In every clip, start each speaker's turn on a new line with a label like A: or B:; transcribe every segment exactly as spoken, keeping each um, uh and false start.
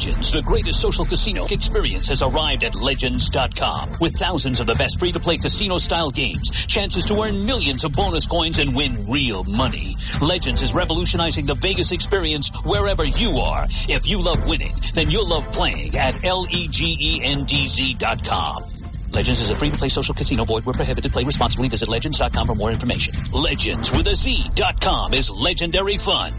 A: Legends, the greatest social casino experience, has arrived at Legends dot com. With thousands of the best free-to-play casino-style games, chances to earn millions of bonus coins and win real money. Legends is revolutionizing the Vegas experience wherever you are. If you love winning, then you'll love playing at L E G E N D Z dot com. Legends is a free-to-play social casino. Void where prohibited. Play responsibly. Visit Legends dot com for more information. Legends with a Z dot com is legendary fun.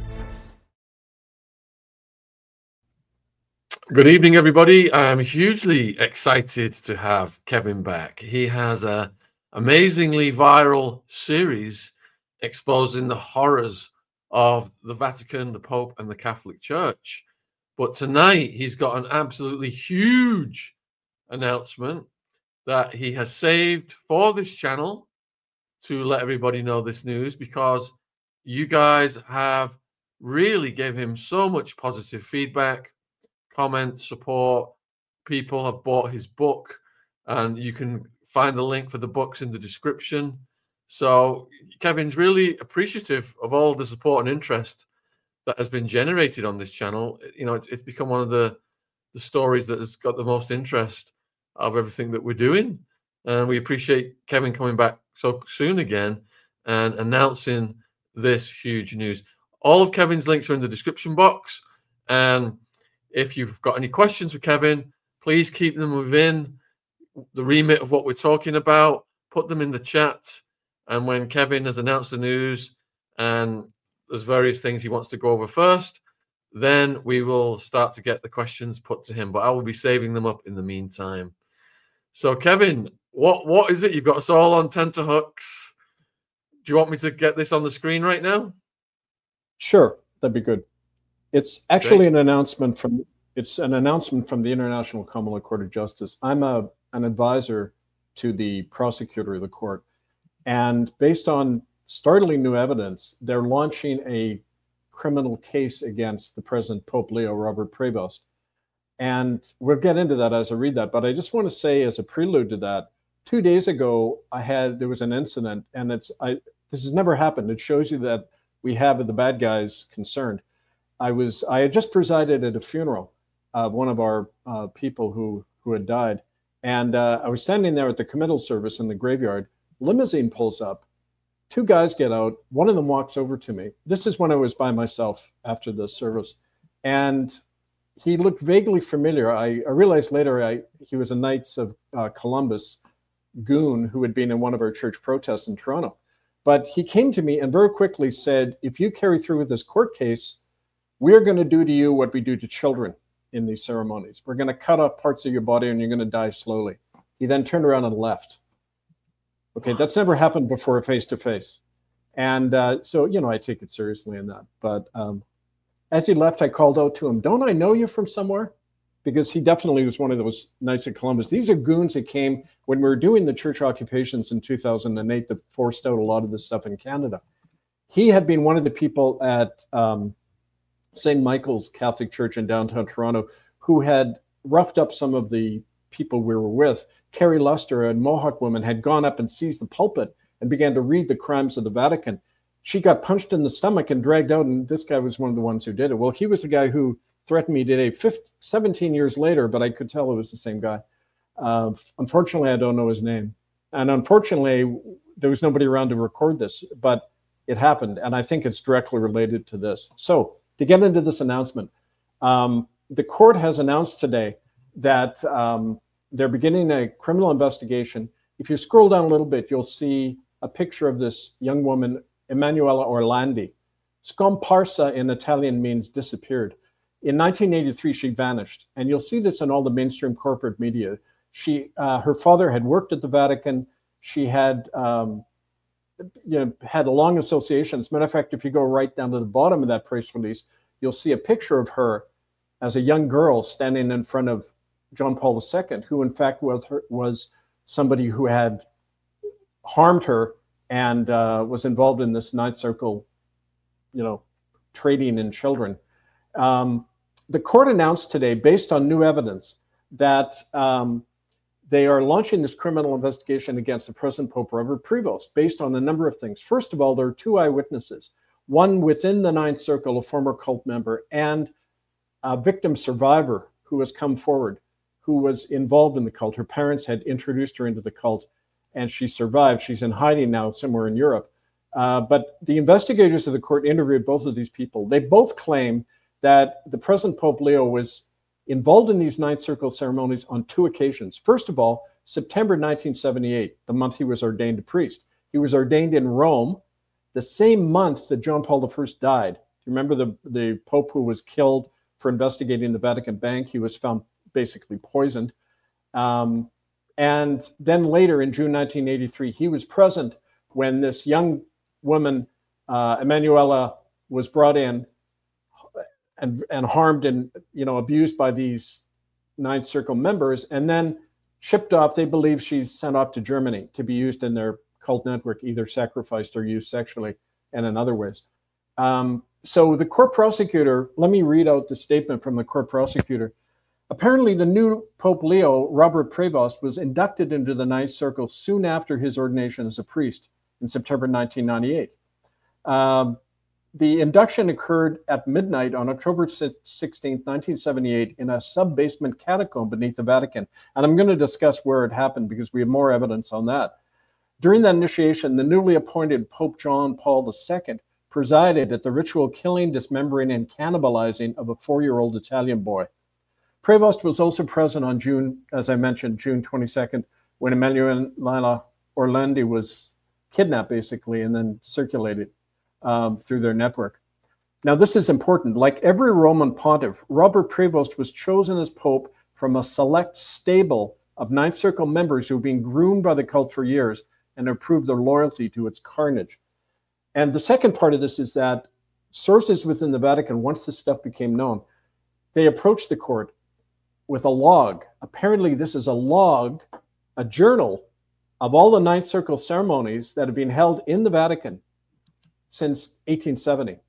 B: Good evening, everybody. I'm hugely excited to have Kevin back. He has a amazingly viral series exposing the horrors of the Vatican, the Pope, and the Catholic Church. But tonight, he's got an absolutely huge announcement that he has saved for this channel to let everybody know this news, because you guys have really gave him so much positive feedback, comments, support. People have bought his book, and you can find the link for the books in the description. So Kevin's really appreciative of all the support and interest that has been generated on this channel. You know, it's, it's become one of the, the stories that has got the most interest of everything that we're doing. And we appreciate Kevin coming back so soon again and announcing this huge news. All of Kevin's links are in the description box. And if you've got any questions for Kevin, please keep them within the remit of what we're talking about. Put them in the chat. And when Kevin has announced the news and there's various things he wants to go over first, then we will start to get the questions put to him. But I will be saving them up in the meantime. So, Kevin, what what is it? You've got us all on tenterhooks. Do you want me to get this on the screen right now?
C: Sure, that'd be good. It's actually an announcement from it's an announcement from the International Common Law Court of Justice. I'm a an advisor to the prosecutor of the court, and based on startling new evidence, they're launching a criminal case against the present Pope Leo, Robert Prevost. And we'll get into that as I read that. But I just want to say, as a prelude to that, two days ago I had there was an incident, and it's I this has never happened. It shows you that we have the bad guys concerned. I was I had just presided at a funeral of one of our uh, people who who had died, and uh, I was standing there at the committal service in the graveyard. Limousine pulls up, two guys get out. One of them walks over to me. This is when I was by myself after the service, and he looked vaguely familiar. I, I realized later I, he was a Knights of uh, Columbus goon who had been in one of our church protests in Toronto. But he came to me and very quickly said, "If you carry through with this court case, we're going to do to you what we do to children in these ceremonies. We're going to cut off parts of your body and you're going to die slowly." He then turned around and left. Okay, that's never happened before face-to-face. And uh, so, you know, I take it seriously in that. But um, as he left, I called out to him, "Don't I know you from somewhere?" Because he definitely was one of those Knights of Columbus. These are goons that came when we were doing the church occupations in two thousand eight that forced out a lot of this stuff in Canada. He had been one of the people at um, Saint Michael's Catholic Church in downtown Toronto who had roughed up some of the people we were with. Carrie Luster, a Mohawk woman, had gone up and seized the pulpit and began to read the crimes of the Vatican. She got punched in the stomach and dragged out, and this guy was one of the ones who did it. Well, he was the guy who threatened me today, fifteen, seventeen years later, but I could tell it was the same guy. Uh, unfortunately, I don't know his name. And unfortunately, there was nobody around to record this, but it happened, and I think it's directly related to this. So, to get into this announcement, um, the court has announced today that um, they're beginning a criminal investigation. If you scroll down a little bit, you'll see a picture of this young woman, Emanuela Orlandi. Scomparsa in Italian means disappeared. In nineteen eighty-three, she vanished, and you'll see this in all the mainstream corporate media. She, uh, her father had worked at the Vatican. She had, um, you know, had a long association. As a matter of fact, if you go right down to the bottom of that press release, you'll see a picture of her as a young girl standing in front of John Paul the Second, who in fact was her, was somebody who had harmed her and uh, was involved in this Ninth Circle, you know, trading in children. Um, the court announced today, based on new evidence, that um, they are launching this criminal investigation against the present Pope Robert Prevost, based on a number of things. First of all, there are two eyewitnesses, one within the Ninth Circle, a former cult member, and a victim survivor who has come forward, who was involved in the cult. Her parents had introduced her into the cult, and she survived. She's in hiding now somewhere in Europe. Uh, but the investigators of the court interviewed both of these people. They both claim that the present Pope Leo was involved in these Ninth Circle ceremonies on two occasions. First of all, September nineteen seventy-eight, the month he was ordained a priest. He was ordained in Rome, the same month that John Paul the First died. Do you remember the, the Pope who was killed for investigating the Vatican Bank? He was found basically poisoned. Um, and then later in June nineteen eighty-three, he was present when this young woman, uh, Emanuela, was brought in and, and harmed and, you know, abused by these Ninth Circle members, and then shipped off. They believe she's sent off to Germany to be used in their cult network, either sacrificed or used sexually and in other ways. Um, so the court prosecutor, let me read out the statement from the court prosecutor. Apparently, the new Pope Leo, Robert Prevost, was inducted into the Ninth Circle soon after his ordination as a priest in September nineteen ninety-eight. Um, the induction occurred at midnight on October sixteenth, nineteen seventy-eight, in a sub-basement catacomb beneath the Vatican. And I'm going to discuss where it happened because we have more evidence on that. During that initiation, the newly appointed Pope John Paul the Second presided at the ritual killing, dismembering, and cannibalizing of a four-year-old Italian boy. Prevost was also present on June, as I mentioned, June twenty-second, when Emanuela Orlandi was kidnapped, basically, and then circulated um, through their network. Now, this is important. Like every Roman pontiff, Robert Prevost was chosen as pope from a select stable of Ninth Circle members who have been groomed by the cult for years and have proved their loyalty to its carnage. And the second part of this is that sources within the Vatican, once this stuff became known, they approached the court with a log. Apparently, this is a log, a journal of all the Ninth Circle ceremonies that have been held in the Vatican since eighteen seventy.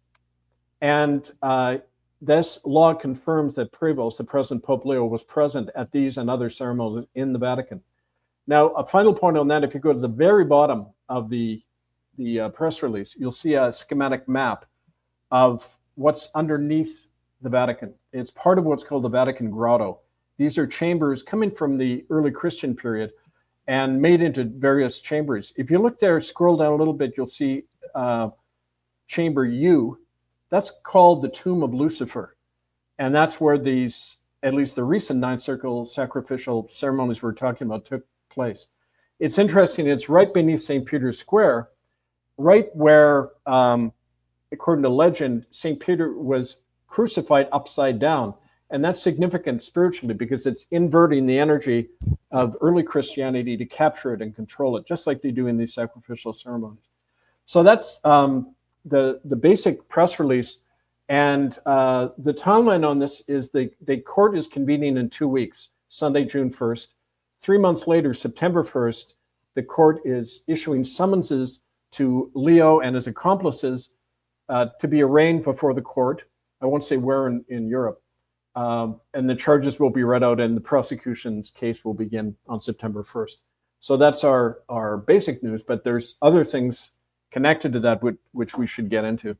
C: And uh, this log confirms that Prevost, the present Pope Leo, was present at these and other ceremonies in the Vatican. Now, a final point on that, if you go to the very bottom of the, the uh, press release, you'll see a schematic map of what's underneath the Vatican. It's part of what's called the Vatican Grotto. These are chambers coming from the early Christian period and made into various chambers. If you look there, scroll down a little bit, you'll see uh, chamber U. That's called the Tomb of Lucifer. And that's where these, at least the recent Ninth Circle sacrificial ceremonies we're talking about, took place. It's interesting, it's right beneath Saint Peter's Square, right where, um, according to legend, Saint Peter was crucified upside down. And that's significant spiritually because it's inverting the energy of early Christianity to capture it and control it, just like they do in these sacrificial ceremonies. So that's um, the, the basic press release. And uh, the timeline on this is the, the court is convening in two weeks, Sunday, June first. Three months later, September first, the court is issuing summonses to Leo and his accomplices uh, to be arraigned before the court. I won't say where in, in Europe. Um, and the charges will be read out and the prosecution's case will begin on September first. So that's our, our basic news, but there's other things connected to that which, which we should get into.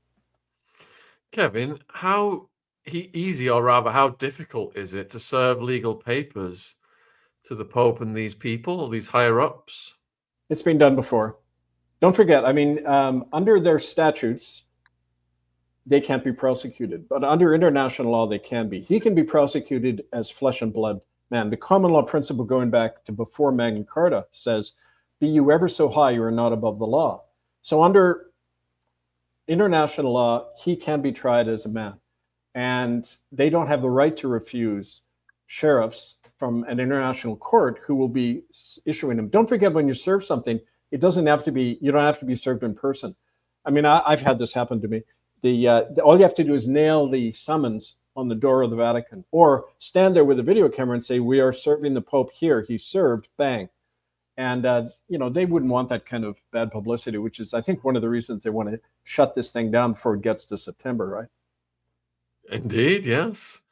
B: Kevin, how he, easy or rather how difficult is it to serve legal papers to the Pope and these people, these higher-ups?
C: It's been done before. Don't forget, I mean, um, under their statutes, they can't be prosecuted. But under international law, they can be. He can be prosecuted as flesh and blood man. The common law principle going back to before Magna Carta says, be you ever so high, you are not above the law. So under international law, he can be tried as a man. And they don't have the right to refuse sheriffs from an international court who will be issuing them. Don't forget, when you serve something, it doesn't have to be, you don't have to be served in person. I mean, I, I've had this happen to me. The, uh, the all you have to do is nail the summons on the door of the Vatican, or stand there with a video camera and say, "We are serving the Pope here. He served." Bang, and uh, you know they wouldn't want that kind of bad publicity, which is, I think, one of the reasons they want to shut this thing down before it gets to September, right?
B: Indeed, yes.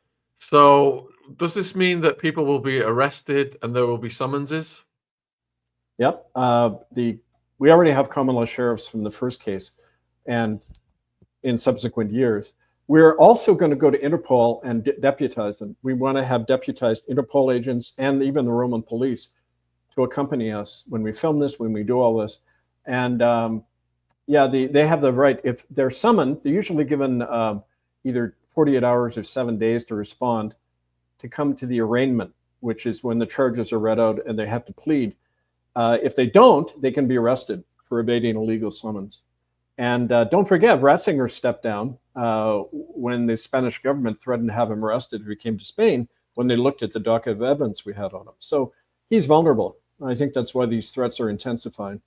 B: So, does this mean that people will be arrested and there will be summonses?
C: Yep. Uh, the we already have common law sheriffs from the first case, and in subsequent years. We're also going to go to Interpol and de- deputize them. We want to have deputized Interpol agents and even the Roman police to accompany us when we film this, when we do all this. And um, yeah, the, they have the right. If they're summoned, they're usually given uh, either forty-eight hours or seven days to respond, to come to the arraignment, which is when the charges are read out and they have to plead. Uh, if they don't, they can be arrested for evading a legal summons. And uh, don't forget, Ratzinger stepped down uh, when the Spanish government threatened to have him arrested if he came to Spain, when they looked at the docket of evidence we had on him. So he's vulnerable. I think that's why these threats are intensifying.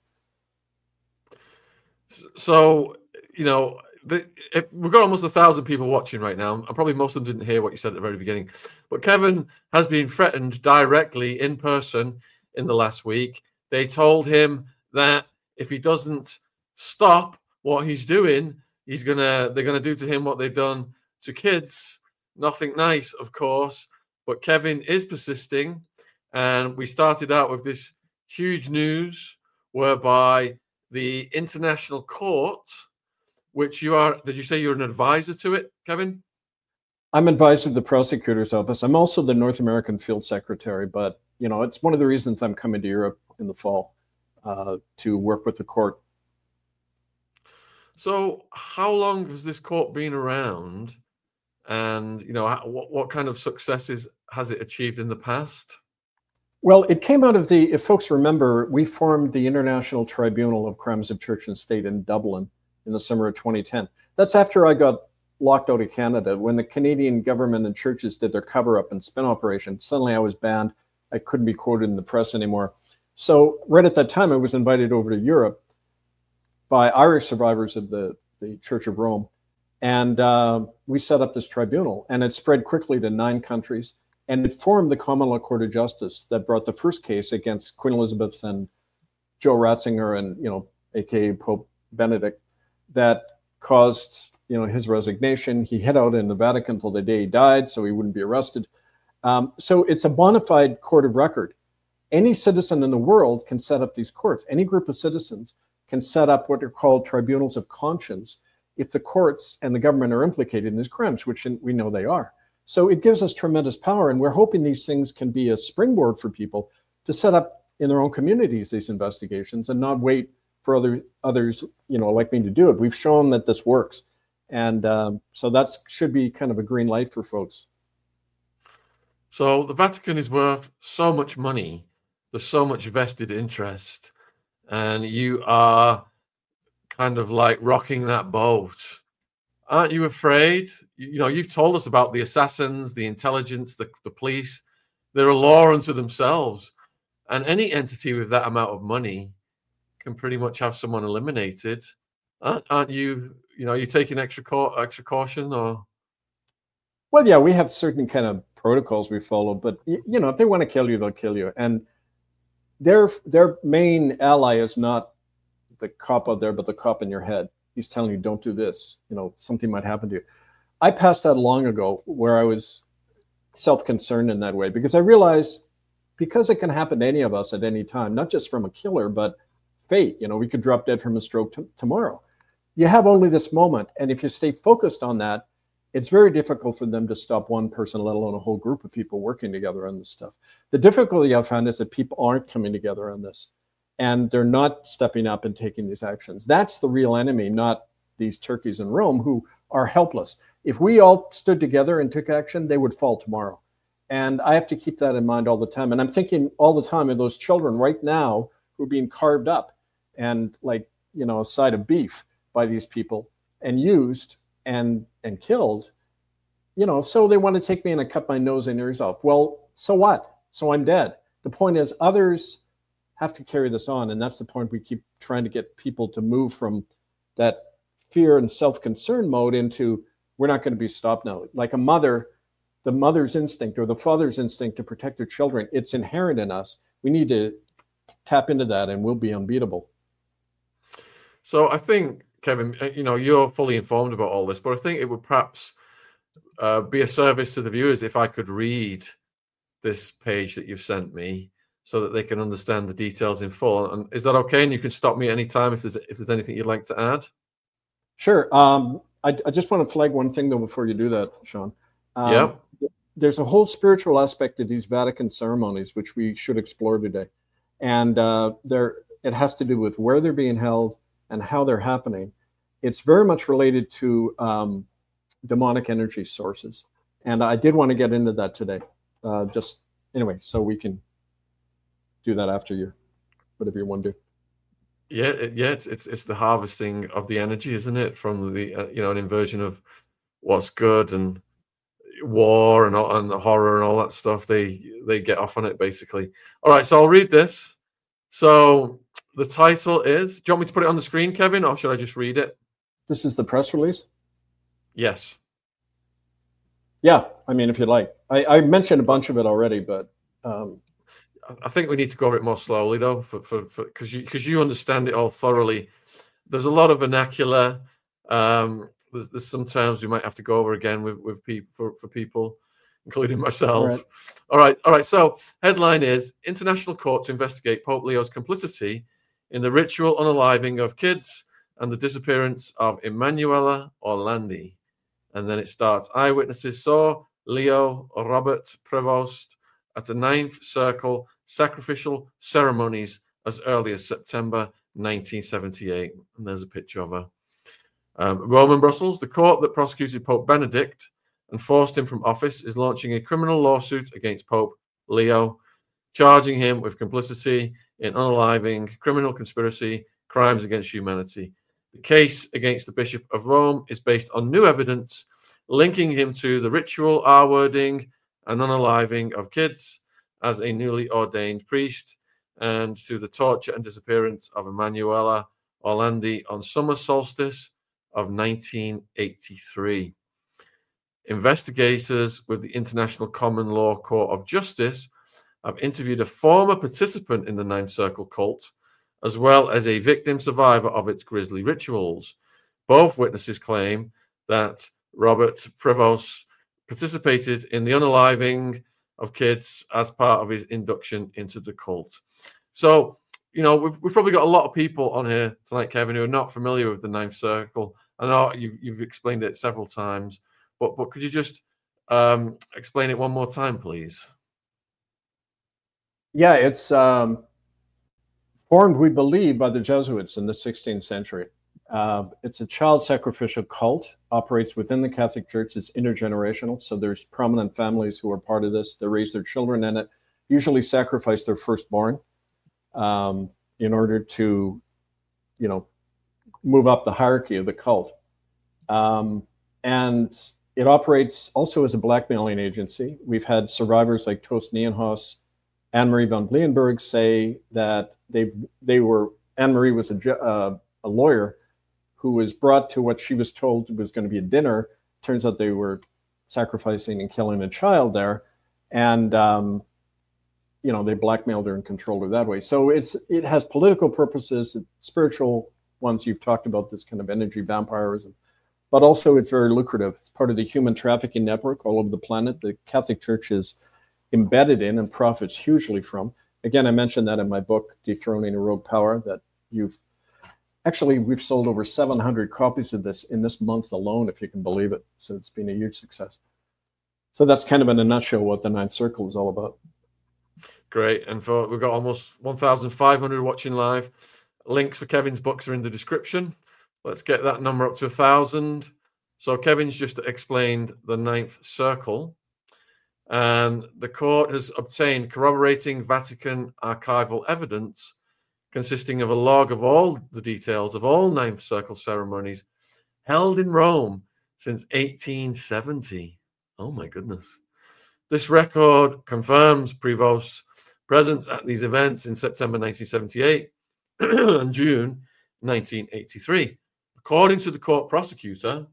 B: So, you know, the, if we've got almost a thousand people watching right now, and probably most of them didn't hear what you said at the very beginning, but Kevin has been threatened directly in person in the last week. They told him that if he doesn't stop what he's doing, he's gonna they're gonna do to him what they've done to kids. Nothing nice, of course, but Kevin is persisting. And we started out with this huge news whereby the International Court, which you are, did you say you're an advisor to it, Kevin?
C: I'm advisor to the prosecutor's office. I'm also the North American field secretary, but you know, it's one of the reasons I'm coming to Europe in the fall uh, to work with the court.
B: So how long has this court been around? And, you know, what, what kind of successes has it achieved in the past?
C: Well, it came out of the, if folks remember, we formed the International Tribunal of Crimes of Church and State in Dublin in the summer of twenty ten. That's after I got locked out of Canada. When the Canadian government and churches did their cover-up and spin operation, suddenly I was banned. I couldn't be quoted in the press anymore. So right at that time, I was invited over to Europe by Irish survivors of the, the Church of Rome. And uh, we set up this tribunal, and it spread quickly to nine countries. And it formed the Common Law Court of Justice that brought the first case against Queen Elizabeth and Joe Ratzinger and, you know, A K A Pope Benedict, that caused, you know, his resignation. He hid out in the Vatican until the day he died, so he wouldn't be arrested. Um, so it's a bona fide court of record. Any citizen in the world can set up these courts. Any group of citizens can set up what are called tribunals of conscience if the courts and the government are implicated in these crimes, which we know they are. So it gives us tremendous power, and we're hoping these things can be a springboard for people to set up in their own communities these investigations and not wait for other others, you know, like me to do it. We've shown that this works, and um, so that should be kind of a green light for folks.
B: So the Vatican is worth so much money. There's so much vested interest, and you are kind of like rocking that boat. Aren't you afraid? You know, you've told us about the assassins, the intelligence, the, the police. They're a law unto themselves. And any entity with that amount of money can pretty much have someone eliminated. Aren't, aren't you, you know, are you taking extra, ca- extra caution or?
C: Well, yeah, we have certain kind of protocols we follow, but, you know, if they want to kill you, they'll kill you. And their their main ally is not the cop out there, but the cop in your head. He's telling you, don't do this. You know, something might happen to you. I passed that long ago where I was self-concerned in that way because I realized because it can happen to any of us at any time, not just from a killer, but fate. You know, we could drop dead from a stroke t- tomorrow. You have only this moment. And if you stay focused on that, it's very difficult for them to stop one person, let alone a whole group of people working together on this stuff. The difficulty I've found is that people aren't coming together on this. And they're not stepping up and taking these actions. That's the real enemy, not these turkeys in Rome who are helpless. If we all stood together and took action, they would fall tomorrow. And I have to keep that in mind all the time. And I'm thinking all the time of those children right now who are being carved up and like, you know, a side of beef by these people and used and and killed. You know, so they want to take me in and cut my nose and ears off. Well, so what? So I'm dead. The point is others have to carry this on. And that's the point we keep trying to get people to move from that fear and self-concern mode into, we're not going to be stopped now. Like a mother, the mother's instinct or the father's instinct to protect their children, it's inherent in us. We need to tap into that and we'll be unbeatable.
B: So I think, Kevin, you know, you're fully informed about all this, but I think it would perhaps uh, be a service to the viewers if I could read this page that you've sent me, so that they can understand the details in full. And is that okay? And you can stop me anytime if there's if there's anything you'd like to add.
C: Sure. Um, I, I just want to flag one thing, though, before you do that, Sean. Um,
B: yeah.
C: There's a whole spiritual aspect of these Vatican ceremonies, which we should explore today. And uh, there, it has to do with where they're being held and how they're happening. It's very much related to um, demonic energy sources. And I did want to get into that today. Uh, just anyway, so we can do that after you, whatever you want to do.
B: Yeah, yeah, it's it's it's the harvesting of the energy, isn't it? From the uh, you know, an inversion of what's good and war and and horror and all that stuff. They they get off on it basically. All right, so I'll read this. So the title is. Do you want me to put it on the screen, Kevin, or should I just read it?
C: This is the press release.
B: Yes.
C: Yeah, I mean, if you like, I, I mentioned a bunch of it already, but. Um,
B: I think we need to go over it more slowly, though, for for because you because you understand it all thoroughly. There's a lot of vernacular. Um, there's, there's some terms we might have to go over again with with people for, for people, including myself. All right. all right, all right. So headline is International Court to investigate Pope Leo's complicity in the ritual unaliving of kids and the disappearance of Emanuela Orlandi. And then it starts. Eyewitnesses saw Leo Robert Prevost at the Ninth Circle sacrificial ceremonies as early as September nineteen seventy-eight. And there's a picture of her. Um, Rome and Brussels, the court that prosecuted Pope Benedict and forced him from office is launching a criminal lawsuit against Pope Leo, charging him with complicity in unaliving, criminal conspiracy, crimes against humanity. The case against the Bishop of Rome is based on new evidence linking him to the ritual R-wording and unaliving of kids as a newly ordained priest, and to the torture and disappearance of Emanuela Orlandi on summer solstice of nineteen eighty-three. Investigators with the International Common Law Court of Justice have interviewed a former participant in the Ninth Circle cult, as well as a victim survivor of its grisly rituals. Both witnesses claim that Robert Prevost participated in the unaliving of kids as part of his induction into the cult. So, you know, we've, we've probably got a lot of people on here tonight, Kevin, who are not familiar with the Ninth Circle. I know you've, you've explained it several times, but, but could you just um, explain it one more time, please?
C: Yeah, it's um, formed, we believe, by the Jesuits in the sixteenth century. Uh, it's a child sacrificial cult, operates within the Catholic Church. It's intergenerational, so there's prominent families who are part of this. They raise their children in it, usually sacrifice their firstborn um, in order to, you know, move up the hierarchy of the cult. Um, and it operates also as a blackmailing agency. We've had survivors like Toast Nienhuis, Anne-Marie von Blienberg say that they they were, Anne-Marie was a, uh, a lawyer who was brought to what she was told was going to be a dinner. Turns out they were sacrificing and killing a child there. And, um, you know, they blackmailed her and controlled her that way. So it's it has political purposes, spiritual ones. You've talked about this kind of energy vampirism, but also it's very lucrative. It's part of the human trafficking network all over the planet. The Catholic Church is embedded in and profits hugely from. Again, I mentioned that in my book, Dethroning a Rogue Power, that you've Actually, we've sold over seven hundred copies of this in this month alone, if you can believe it. So it's been a huge success. So that's kind of in a nutshell what the Ninth Circle is all about.
B: Great. And for we've got almost one thousand five hundred watching live. Links for Kevin's books are in the description. Let's get that number up to one thousand. So Kevin's just explained the Ninth Circle. And the court has obtained corroborating Vatican archival evidence consisting of a log of all the details of all Ninth Circle ceremonies held in Rome since eighteen seventy. Oh, my goodness. This record confirms Prevost's presence at these events in September nineteen seventy-eight and June nineteen eighty-three. According to the court prosecutor,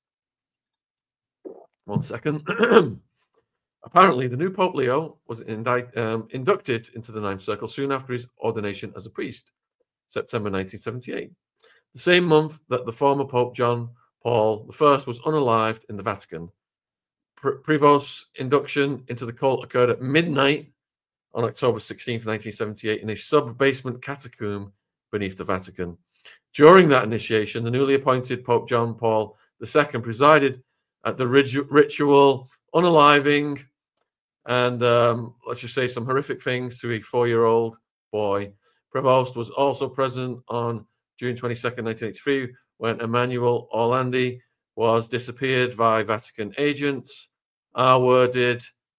B: one second, apparently the new Pope Leo was indict, um, inducted into the Ninth Circle soon after his ordination as a priest, September nineteen seventy-eight, the same month that the former Pope John Paul the First was unalived in the Vatican. Pre- Prevost's induction into the cult occurred at midnight on October sixteenth, nineteen seventy-eight, in a sub-basement catacomb beneath the Vatican. During that initiation, the newly appointed Pope John Paul the Second presided at the ritu- ritual unaliving and, um, let's just say, some horrific things to a four-year-old boy. Prevost was also present on June twenty-second, nineteen eighty-three, when Emmanuel Orlandi was disappeared by Vatican agents, R-worded,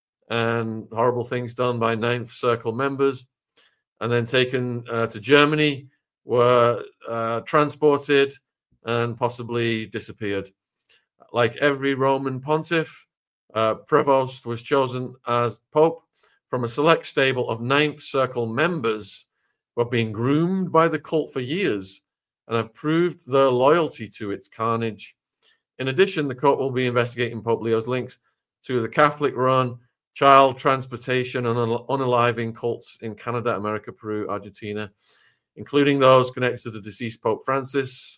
B: and horrible things done by Ninth Circle members, and then taken uh, to Germany, were uh, transported and possibly disappeared. Like every Roman pontiff, uh, Prevost was chosen as Pope from a select stable of Ninth Circle members who have been groomed by the cult for years and have proved their loyalty to its carnage. In addition, the court will be investigating Pope Leo's links to the Catholic-run child transportation and unaliving cults in Canada, America, Peru, Argentina, including those connected to the deceased Pope Francis,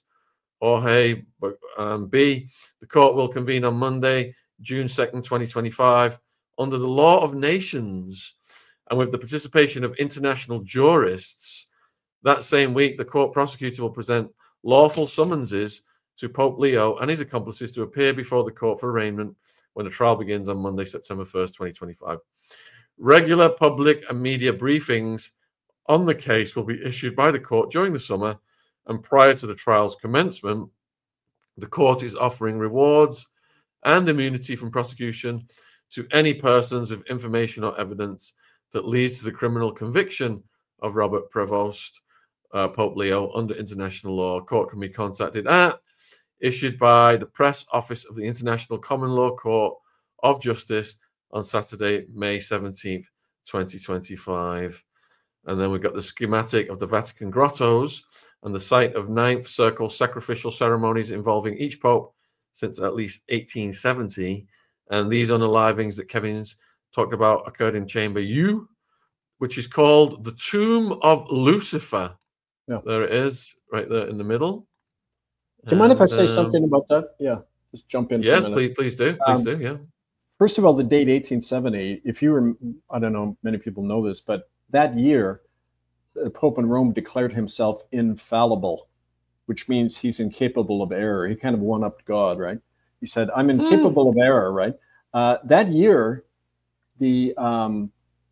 B: Jorge um, B. The court will convene on Monday, June second, twenty twenty-five, under the law of nations and with the participation of international jurists. That same week, the court prosecutor will present lawful summonses to Pope Leo and his accomplices to appear before the court for arraignment when the trial begins on Monday, September first, twenty twenty-five. Regular public and media briefings on the case will be issued by the court during the summer, and prior to the trial's commencement, the court is offering rewards and immunity from prosecution to any persons with information or evidence that leads to the criminal conviction of Robert Prevost, uh, Pope Leo, under international law. Court can be contacted at, issued by the press office of the International Common Law Court of Justice on Saturday, May seventeenth, twenty twenty-five. And then we've got the schematic of the Vatican grottos and the site of Ninth Circle sacrificial ceremonies involving each pope since at least eighteen seventy. And these unalivings that Kevin's talked about occurred in Chamber U, which is called the Tomb of Lucifer. Yeah. There it is, right there in the middle.
C: Do you mind if I say um, something about that? Yeah, just jump in.
B: Yes, please, please do. Please um, do, yeah.
C: First of all, the date eighteen seventy, if you were, I don't know, many people know this, but that year, the Pope in Rome declared himself infallible, which means he's incapable of error. He kind of one-upped God, right? He said, I'm incapable mm. of error, right? Uh, that year, the um,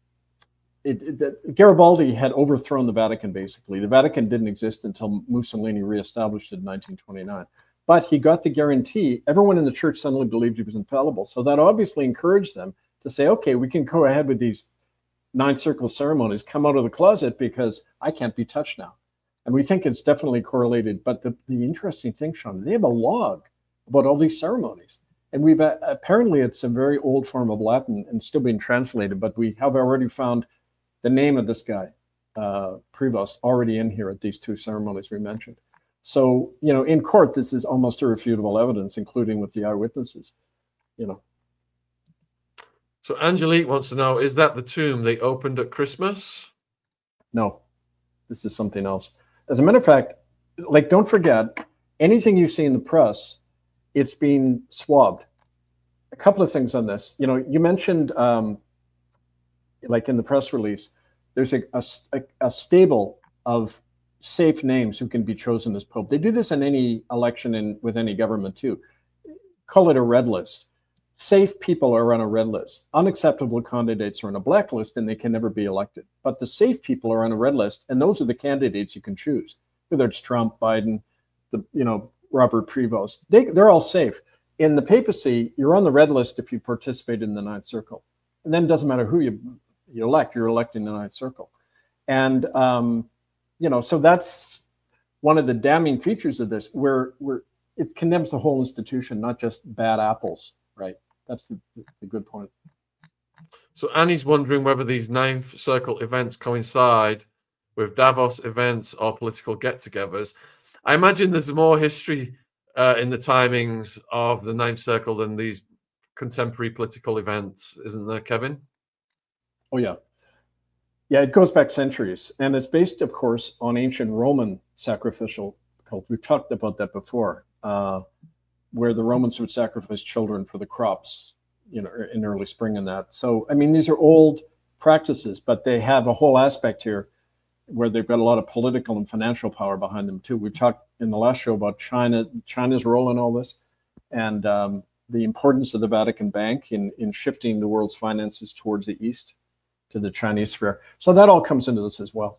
C: it, it, the, Garibaldi had overthrown the Vatican, basically. The Vatican didn't exist until Mussolini reestablished it in nineteen twenty-nine. But he got the guarantee. Everyone in the church suddenly believed he was infallible. So that obviously encouraged them to say, okay, we can go ahead with these Ninth Circle ceremonies, come out of the closet because I can't be touched now. And we think it's definitely correlated. But the, the interesting thing, Sean, they have a log about all these ceremonies. And we've uh, apparently it's a very old form of Latin and still being translated, but we have already found the name of this guy, uh, Prevost, already in here at these two ceremonies we mentioned. So, you know, in court, this is almost irrefutable evidence, including with the eyewitnesses, you know.
B: So Angelique wants to know, is that the tomb they opened at Christmas?
C: No, this is something else. As a matter of fact, like, don't forget, anything you see in the press, it's being swabbed. A couple of things on this. You know, you mentioned, um, like in the press release, there's a, a, a stable of safe names who can be chosen as Pope. They do this in any election and with any government too. Call it a red list. Safe people are on a red list. Unacceptable candidates are on a black list and they can never be elected. But the safe people are on a red list, and those are the candidates you can choose, whether it's Trump, Biden, the you know Robert Prevost. They, they're all safe. In the papacy, you're on the red list if you participate in the Ninth Circle. And then it doesn't matter who you, you elect, you're electing the Ninth Circle. And, um, you know, so that's one of the damning features of this, where, where it condemns the whole institution, not just bad apples, right? That's the, the good point.
B: So Annie's wondering whether these Ninth Circle events coincide with Davos events or political get-togethers. I imagine there's more history uh, in the timings of the Ninth Circle than these contemporary political events, isn't there, Kevin?
C: Oh, yeah. Yeah, it goes back centuries. And it's based, of course, on ancient Roman sacrificial cult. We've talked about that before, uh, where the Romans would sacrifice children for the crops, you know, in early spring and that. So, I mean, these are old practices, but they have a whole aspect here where they've got a lot of political and financial power behind them too. We talked in the last show about China, China's role in all this. and um, the importance of the Vatican Bank in, in shifting the world's finances towards the East, to the Chinese sphere. So that all comes into this as well.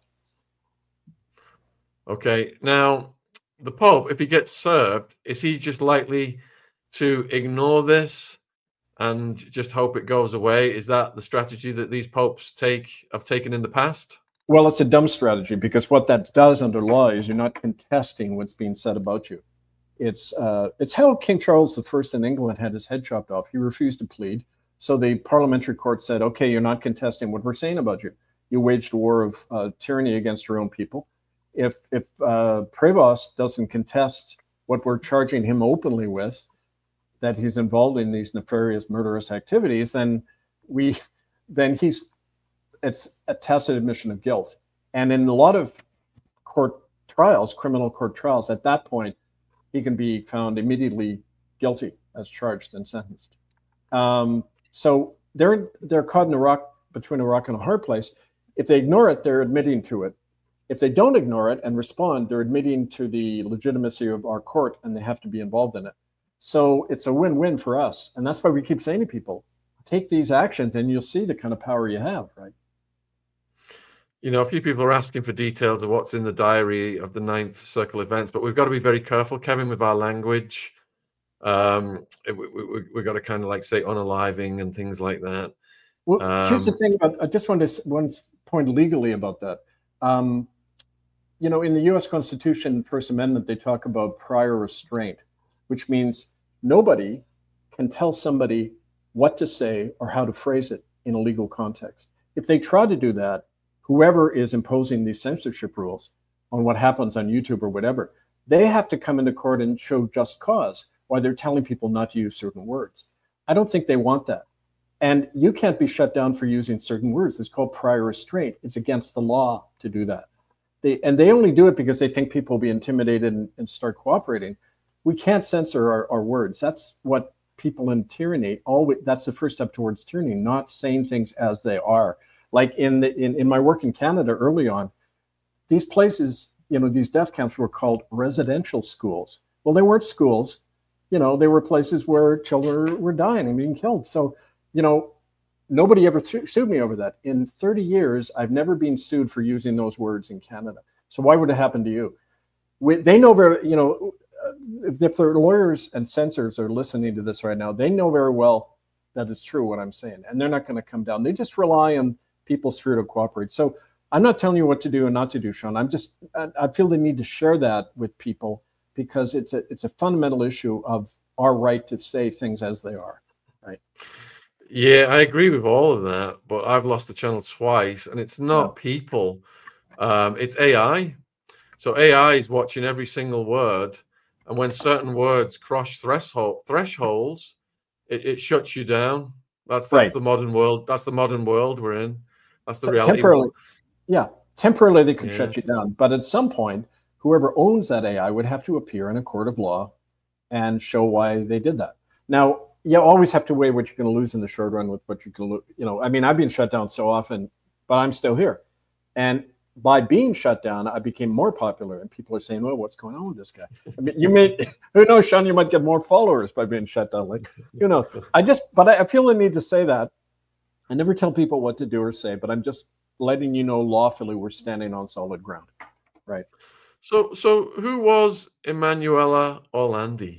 B: Okay. Now, the Pope, if he gets served, is he just likely to ignore this and just hope it goes away? Is that the strategy that these popes take have taken in the past?
C: Well, it's a dumb strategy, because what that does under law is you're not contesting what's being said about you. It's uh, it's how King Charles the First in England had his head chopped off. He refused to plead. So the parliamentary court said, okay, you're not contesting what we're saying about you. You waged a war of uh, tyranny against your own people. If, if uh, Prevost doesn't contest what we're charging him openly with, that he's involved in these nefarious, murderous activities, then we, then he's, it's a tacit admission of guilt. And in a lot of court trials, criminal court trials, at that point, he can be found immediately guilty as charged and sentenced. Um, so they're they're caught in a rock between a rock and a hard place. If they ignore it, they're admitting to it. If they don't ignore it and respond, they're admitting to the legitimacy of our court, and they have to be involved in it. So it's a win-win for us. And that's why we keep saying to people, take these actions and you'll see the kind of power you have, right?
B: You know, a few people are asking for details of what's in the diary of the Ninth Circle events, but we've got to be very careful, Kevin, with our language. Um, we, we, we've got to kind of like say unaliving and things like that.
C: Well,
B: um,
C: here's the thing about, I just want to one point legally about that. Um, you know, in the U S Constitution, First Amendment, they talk about prior restraint, which means nobody can tell somebody what to say or how to phrase it in a legal context. If they try to do that, whoever is imposing these censorship rules on what happens on YouTube or whatever, they have to come into court and show just cause why they're telling people not to use certain words. I don't think they want that. And you can't be shut down for using certain words. It's called prior restraint. It's against the law to do that. They, and they only do it because they think people will be intimidated and, and start cooperating. We can't censor our, our words. That's what people in tyranny, always, that's the first step towards tyranny, not saying things as they are. Like in, the, in, in my work in Canada early on, these places, you know, these death camps were called residential schools. Well, they weren't schools. You know, they were places where children were dying and being killed. So, you know, nobody ever th- sued me over that. In thirty years, I've never been sued for using those words in Canada. So why would it happen to you? We, they know very, you know, if, if their lawyers and censors are listening to this right now, they know very well that it's true what I'm saying. And they're not going to come down. They just rely on people's fear to cooperate. So I'm not telling you what to do and not to do, Sean. I'm just, I, I feel the need to share that with people because it's a it's a fundamental issue of our right to say things as they are, right?
B: Yeah, I agree with all of that, but I've lost the channel twice, and it's not
C: Yeah.
B: people, um, it's A I. So A I is watching every single word, and when certain words cross threshold thresholds, it, it shuts you down. That's that's
C: Right.
B: the modern world. That's the modern world we're in. That's the reality.
C: Temporarily, yeah, temporarily they could
B: Yeah.
C: shut you down, but at some point, whoever owns that A I would have to appear in a court of law and show why they did that. Now, you always have to weigh what you're going to lose in the short run with what you can lose. You know, I mean, I've been shut down so often, but I'm still here. And by being shut down, I became more popular, and people are saying, "Well, what's going on with this guy?" I mean, you may, who knows, Sean? You might get more followers by being shut down. Like, you know, I just, but I, I feel the need to say that. I never tell people what to do or say, but I'm just letting you know lawfully we're standing on solid ground, right?
B: So, so who was Emanuela Orlandi?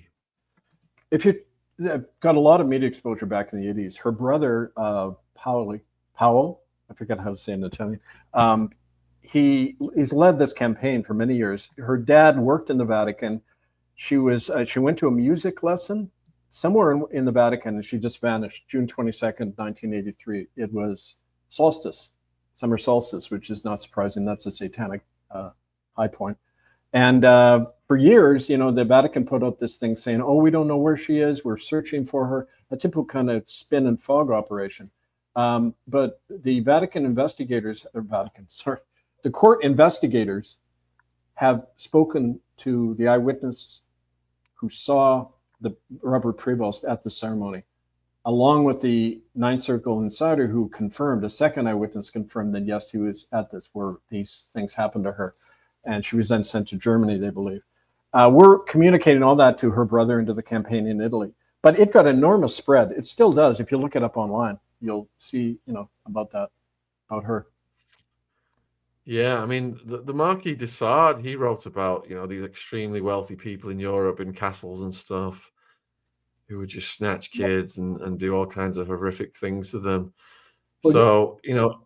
C: If you uh, got a lot of media exposure back in the eighties, her brother, uh, Paolo, Powell, I forget how to say it in Italian, um, he he's led this campaign for many years. Her dad worked in the Vatican. She was uh, she went to a music lesson somewhere in, in the Vatican, and she just vanished. June twenty-second, nineteen eighty-three. It was solstice, summer solstice, which is not surprising. That's a satanic uh, high point. And uh, for years, you know, the Vatican put out this thing saying, "Oh, we don't know where she is. We're searching for her." A typical kind of spin and fog operation. Um, but the Vatican investigators, or Vatican, sorry, the court investigators have spoken to the eyewitness who saw the Robert Prevost at the ceremony, along with the Ninth Circle insider who confirmed, a second eyewitness confirmed that yes, he was at this, where these things happened to her. And she was then sent to Germany, they believe. Uh, we're communicating all that to her brother and to the campaign in Italy. But it got enormous spread. It still does. If you look it up online, you'll see, you know, about that, about her.
B: Yeah, I mean, the, the Marquis de Sade, he wrote about, you know, these extremely wealthy people in Europe in castles and stuff who would just snatch kids and, and do all kinds of horrific things to them. Well, so, you know.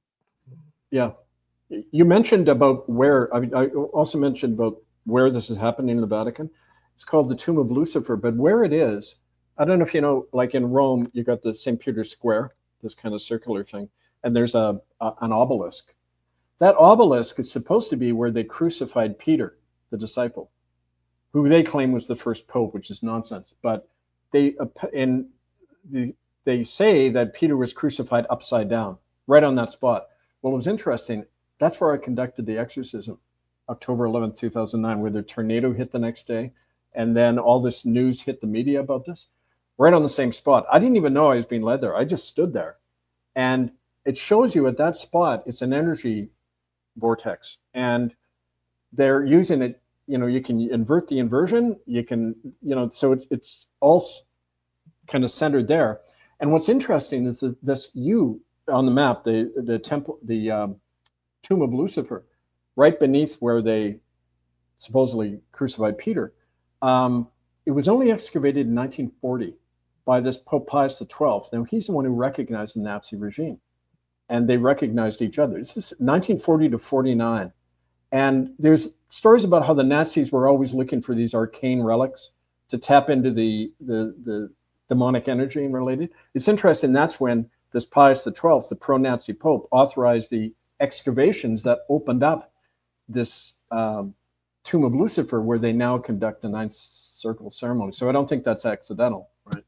C: Yeah. You mentioned about where, I mean, I also mentioned about where this is happening in the Vatican. It's called the Tomb of Lucifer, but where it is, I don't know if you know, like in Rome, you got the Saint Peter's Square, this kind of circular thing, and there's a, a an obelisk. That obelisk is supposed to be where they crucified Peter, the disciple, who they claim was the first pope, which is nonsense. But they in the, they say that Peter was crucified upside down, right on that spot. Well, it was interesting. That's where I conducted the exorcism, October eleventh, two thousand nine, where the tornado hit the next day. And then all this news hit the media about this, right on the same spot. I didn't even know I was being led there. I just stood there. And it shows you at that spot, it's an energy vortex. And they're using it, you know, you can invert the inversion, you can, you know, so it's it's all kind of centered there. And what's interesting is that this U on the map, the the temple, the um, Tomb of Lucifer, right beneath where they supposedly crucified Peter. Um, it was only excavated in nineteen forty by this Pope Pius the twelfth. Now, he's the one who recognized the Nazi regime, and they recognized each other. This is nineteen forty to forty-nine. And there's stories about how the Nazis were always looking for these arcane relics to tap into the, the, the demonic energy and related. It's interesting, that's when this Pius the twelfth, the pro-Nazi Pope, authorized the excavations that opened up this um, Tomb of Lucifer, where they now conduct the ninth circle ceremony. So I don't think that's accidental, right?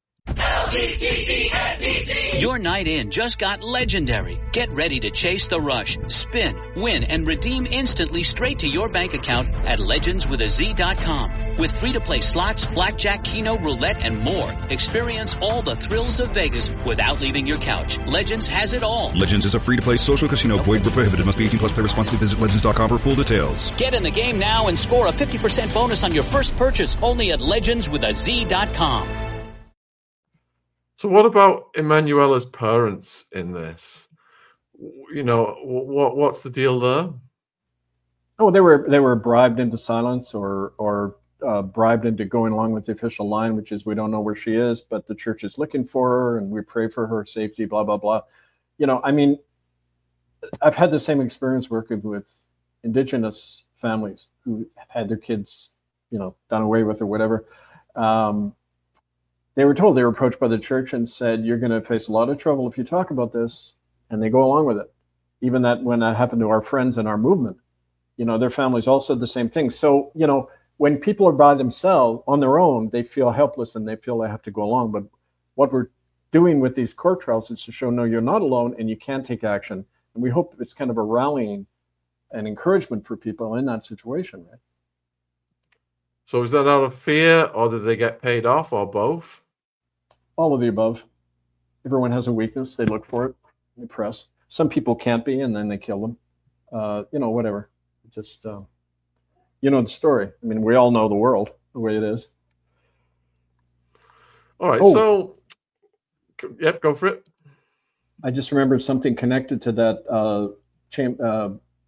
A: Your night in just got legendary. Get ready to chase the rush, spin, win, and redeem instantly straight to your bank account at legends with a z dot com. With free-to-play slots, blackjack, keno, roulette, and more. Experience all the thrills of Vegas without leaving your couch. Legends has it all.
D: Legends is a free-to-play social casino. Void where prohibited. Must be eighteen plus. Play responsibly. Visit legends dot com for full details.
A: Get in the game now and score a fifty percent bonus on your first purchase only at legends with a z dot com.
B: So what about Emanuela's parents in this? You know, what what's the deal there?
C: Oh, they were they were bribed into silence, or or uh, bribed into going along with the official line, which is we don't know where she is, but the church is looking for her, and we pray for her safety. Blah blah blah. You know, I mean, I've had the same experience working with Indigenous families who have had their kids, you know, done away with or whatever. Um, They were told, they were approached by the church and said, you're going to face a lot of trouble if you talk about this. And they go along with it. Even that when that happened to our friends in our movement, you know, their families all said the same thing. So, you know, when people are by themselves on their own, they feel helpless and they feel they have to go along. But what we're doing with these court trials is to show, no, you're not alone and you can take action. And we hope it's kind of a rallying and encouragement for people in that situation, right?
B: So is that out of fear, or did they get paid off, or both?
C: All of the above. Everyone has a weakness. They look for it. They press. Some people can't be, and then they kill them. Uh, you know, whatever. Just, uh, you know the story. I mean, we all know the world, the way it is.
B: All right,
C: oh,
B: so, yep, go for it.
C: I just remembered something connected to that, uh, cham- uh,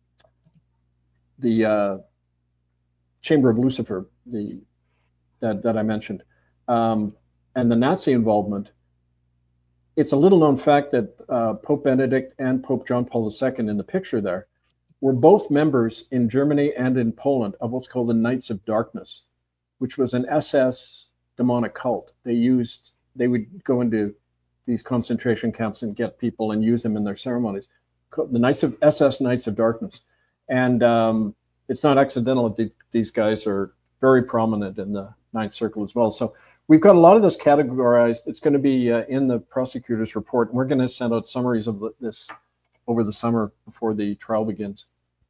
C: the uh, Chamber of Lucifer, the that, that I mentioned. Um, and the Nazi involvement. It's a little known fact that uh, Pope Benedict and Pope John Paul the Second in the picture there were both members in Germany and in Poland of what's called the Knights of Darkness, which was an S S demonic cult. They used, they would go into these concentration camps and get people and use them in their ceremonies. The Knights of S S Knights of Darkness. And um, it's not accidental that these guys are very prominent in the Ninth Circle as well. So we've got a lot of this categorized. It's going to be uh, in the prosecutor's report. And we're going to send out summaries of this over the summer before the trial begins.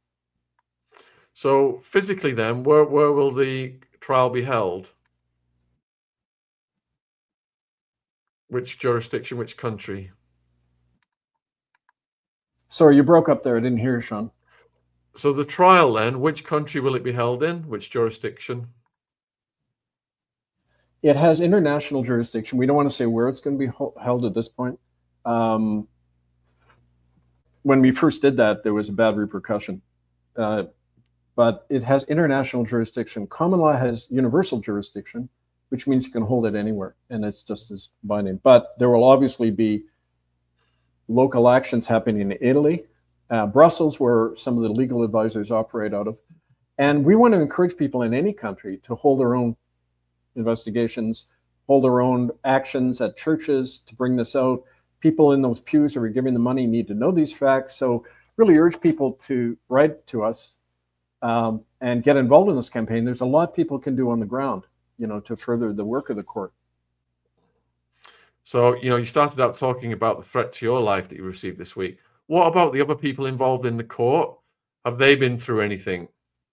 B: So physically then, where, where will the trial be held? Which jurisdiction, which country?
C: Sorry, you broke up there. I didn't hear you, Sean.
B: So the trial then, which country will it be held in? Which jurisdiction?
C: It has international jurisdiction. We don't want to say where it's going to be ho- held at this point. Um, when we first did that, there was a bad repercussion. Uh, but it has international jurisdiction. Common law has universal jurisdiction, which means you can hold it anywhere, and it's just as binding. But there will obviously be local actions happening in Italy, uh, Brussels, where some of the legal advisors operate out of. And we want to encourage people in any country to hold their own investigations, hold their own actions at churches to bring this out. People in those pews who are giving the money need to know these facts. So really urge people to write to us um, and get involved in this campaign. There's a lot people can do on the ground, you know, to further the work of the court.
B: So, you know, you started out talking about the threat to your life that you received this week. What about the other people involved in the court? Have they been through anything?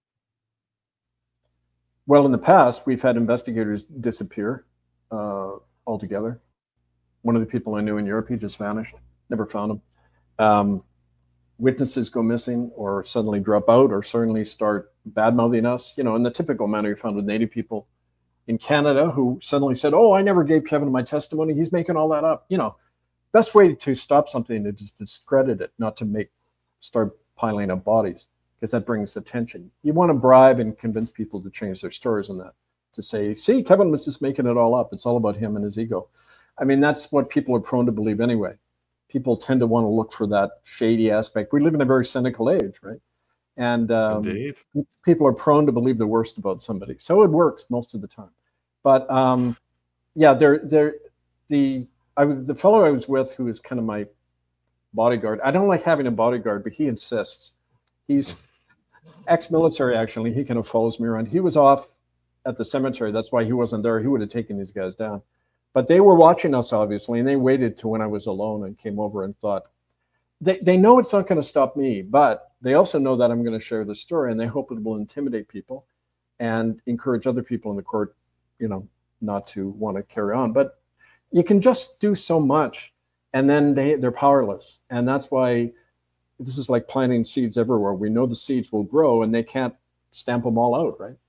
C: Well, in the past, we've had investigators disappear uh, altogether. One of the people I knew in Europe, he just vanished, never found him. Um, witnesses go missing or suddenly drop out or suddenly start bad-mouthing us, you know, in the typical manner you found with Native people in Canada who suddenly said, oh, I never gave Kevin my testimony. He's making all that up. You know, best way to stop something is to discredit it, not to make start piling up bodies, because that brings attention. You want to bribe and convince people to change their stories on that, to say, see, Kevin was just making it all up. It's all about him and his ego. I mean, that's what people are prone to believe anyway. People tend to want to look for that shady aspect. We live in a very cynical age, right? And um,
B: Indeed.
C: people are prone to believe the worst about somebody. So it works most of the time. But um, yeah, they're, they're, the I was, the fellow I was with, who is kind of my bodyguard. I don't like having a bodyguard, but he insists. He's ex-military, actually. He kind of follows me around. He was off at the cemetery. That's why he wasn't there. He would have taken these guys down. But they were watching us, obviously, and they waited to when I was alone and came over and thought, they, they know it's not going to stop me, but they also know that I'm going to share the story, and they hope it will intimidate people and encourage other people in the court, you know, not to want to carry on. But you can just do so much, and then they, they're powerless. And that's why this is like planting seeds everywhere. We know the seeds will grow, and they can't stamp them all out, right?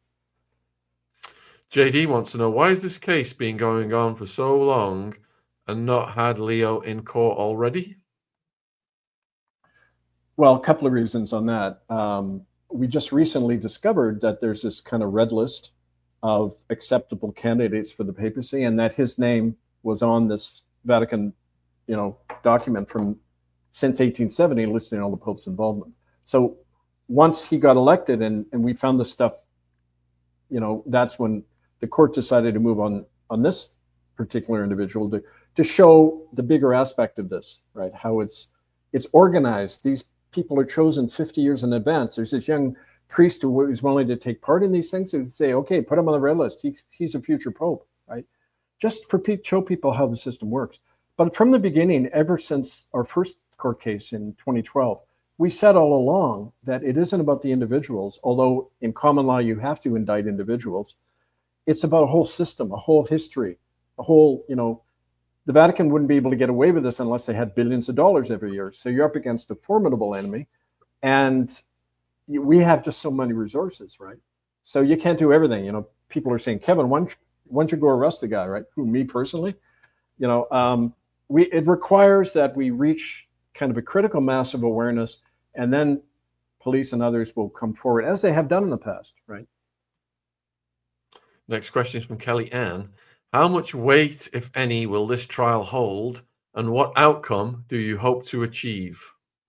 B: J D wants to know, why is this case been going on for so long and not had Leo in court already?
C: Well, a couple of reasons on that. Um, we just recently discovered that there's this kind of red list of acceptable candidates for the papacy, and that his name was on this Vatican, you know, document from since eighteen seventy listing all the Pope's involvement. So once he got elected and, and we found this stuff, you know, that's when the court decided to move on on this particular individual to to show the bigger aspect of this, right? How it's it's organized. These people are chosen fifty years in advance. There's this young priest who is willing to take part in these things and say, okay, put him on the red list. He, he's a future pope, right? Just for pe- show people how the system works. But from the beginning, ever since our first court case in twenty twelve, we said all along that it isn't about the individuals, although in common law you have to indict individuals. It's about a whole system, a whole history, a whole, you know, the Vatican wouldn't be able to get away with this unless they had billions of dollars every year. So you're up against a formidable enemy, and we have just so many resources, right? So you can't do everything. You know, people are saying, Kevin, why don't you, why don't you go arrest the guy, right? Who, me personally? You know, um, we it requires that we reach kind of a critical mass of awareness, and then police and others will come forward, as they have done in the past, right?
B: Next question is from Kelly Ann. How much weight, if any, will this trial hold, and what outcome do you hope to achieve?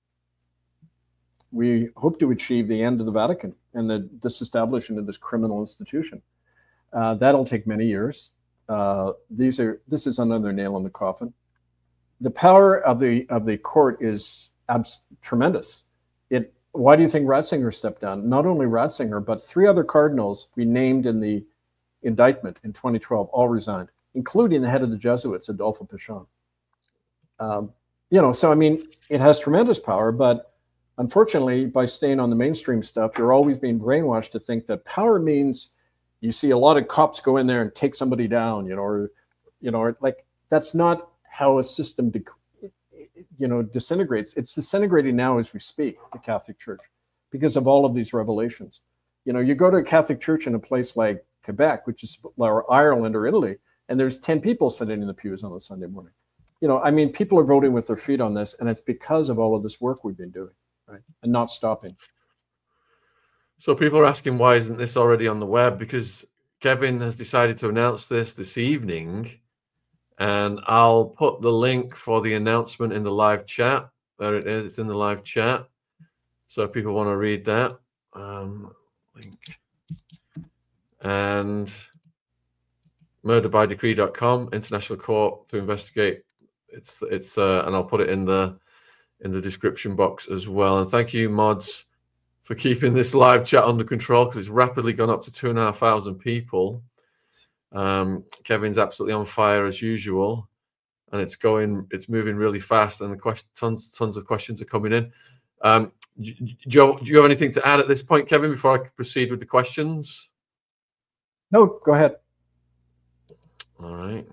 C: We hope to achieve the end of the Vatican and the disestablishment of this criminal institution. Uh, that'll take many years. Uh, these are this is another nail in the coffin. The power of the of the court is abs- tremendous. It. Why do you think Ratzinger stepped down? Not only Ratzinger, but three other cardinals we named in the indictment in twenty twelve all resigned, including the head of the Jesuits, Adolfo Pichon. Um, you know, so I mean, it has tremendous power, but unfortunately, by staying on the mainstream stuff, you're always being brainwashed to think that power means you see a lot of cops go in there and take somebody down, you know, or, you know, or like that's not how a system, de- you know, disintegrates. It's disintegrating now as we speak, the Catholic Church, because of all of these revelations. You know, you go to a Catholic church in a place like Quebec, which is or Ireland or Italy, and there's ten people sitting in the pews on a Sunday morning. You know, I mean, people are voting with their feet on this, and it's because of all of this work we've been doing, right, and not stopping.
B: So people are asking, why isn't this already on the web? Because Kevin has decided to announce this this evening, and I'll put the link for the announcement in the live chat. There it is. It's in the live chat. So if people want to read that, um, link. And murder by decree dot com, International Court to investigate. It's it's uh, and I'll put it in the in the description box as well. And thank you, mods, for keeping this live chat under control, because it's rapidly gone up to two and a half thousand people. Um, Kevin's absolutely on fire as usual, and it's going, it's moving really fast, and the question, tons, tons of questions are coming in. Um, Joe, do you have anything to add at this point, Kevin, before I proceed with the questions?
C: No, go ahead.
B: All right.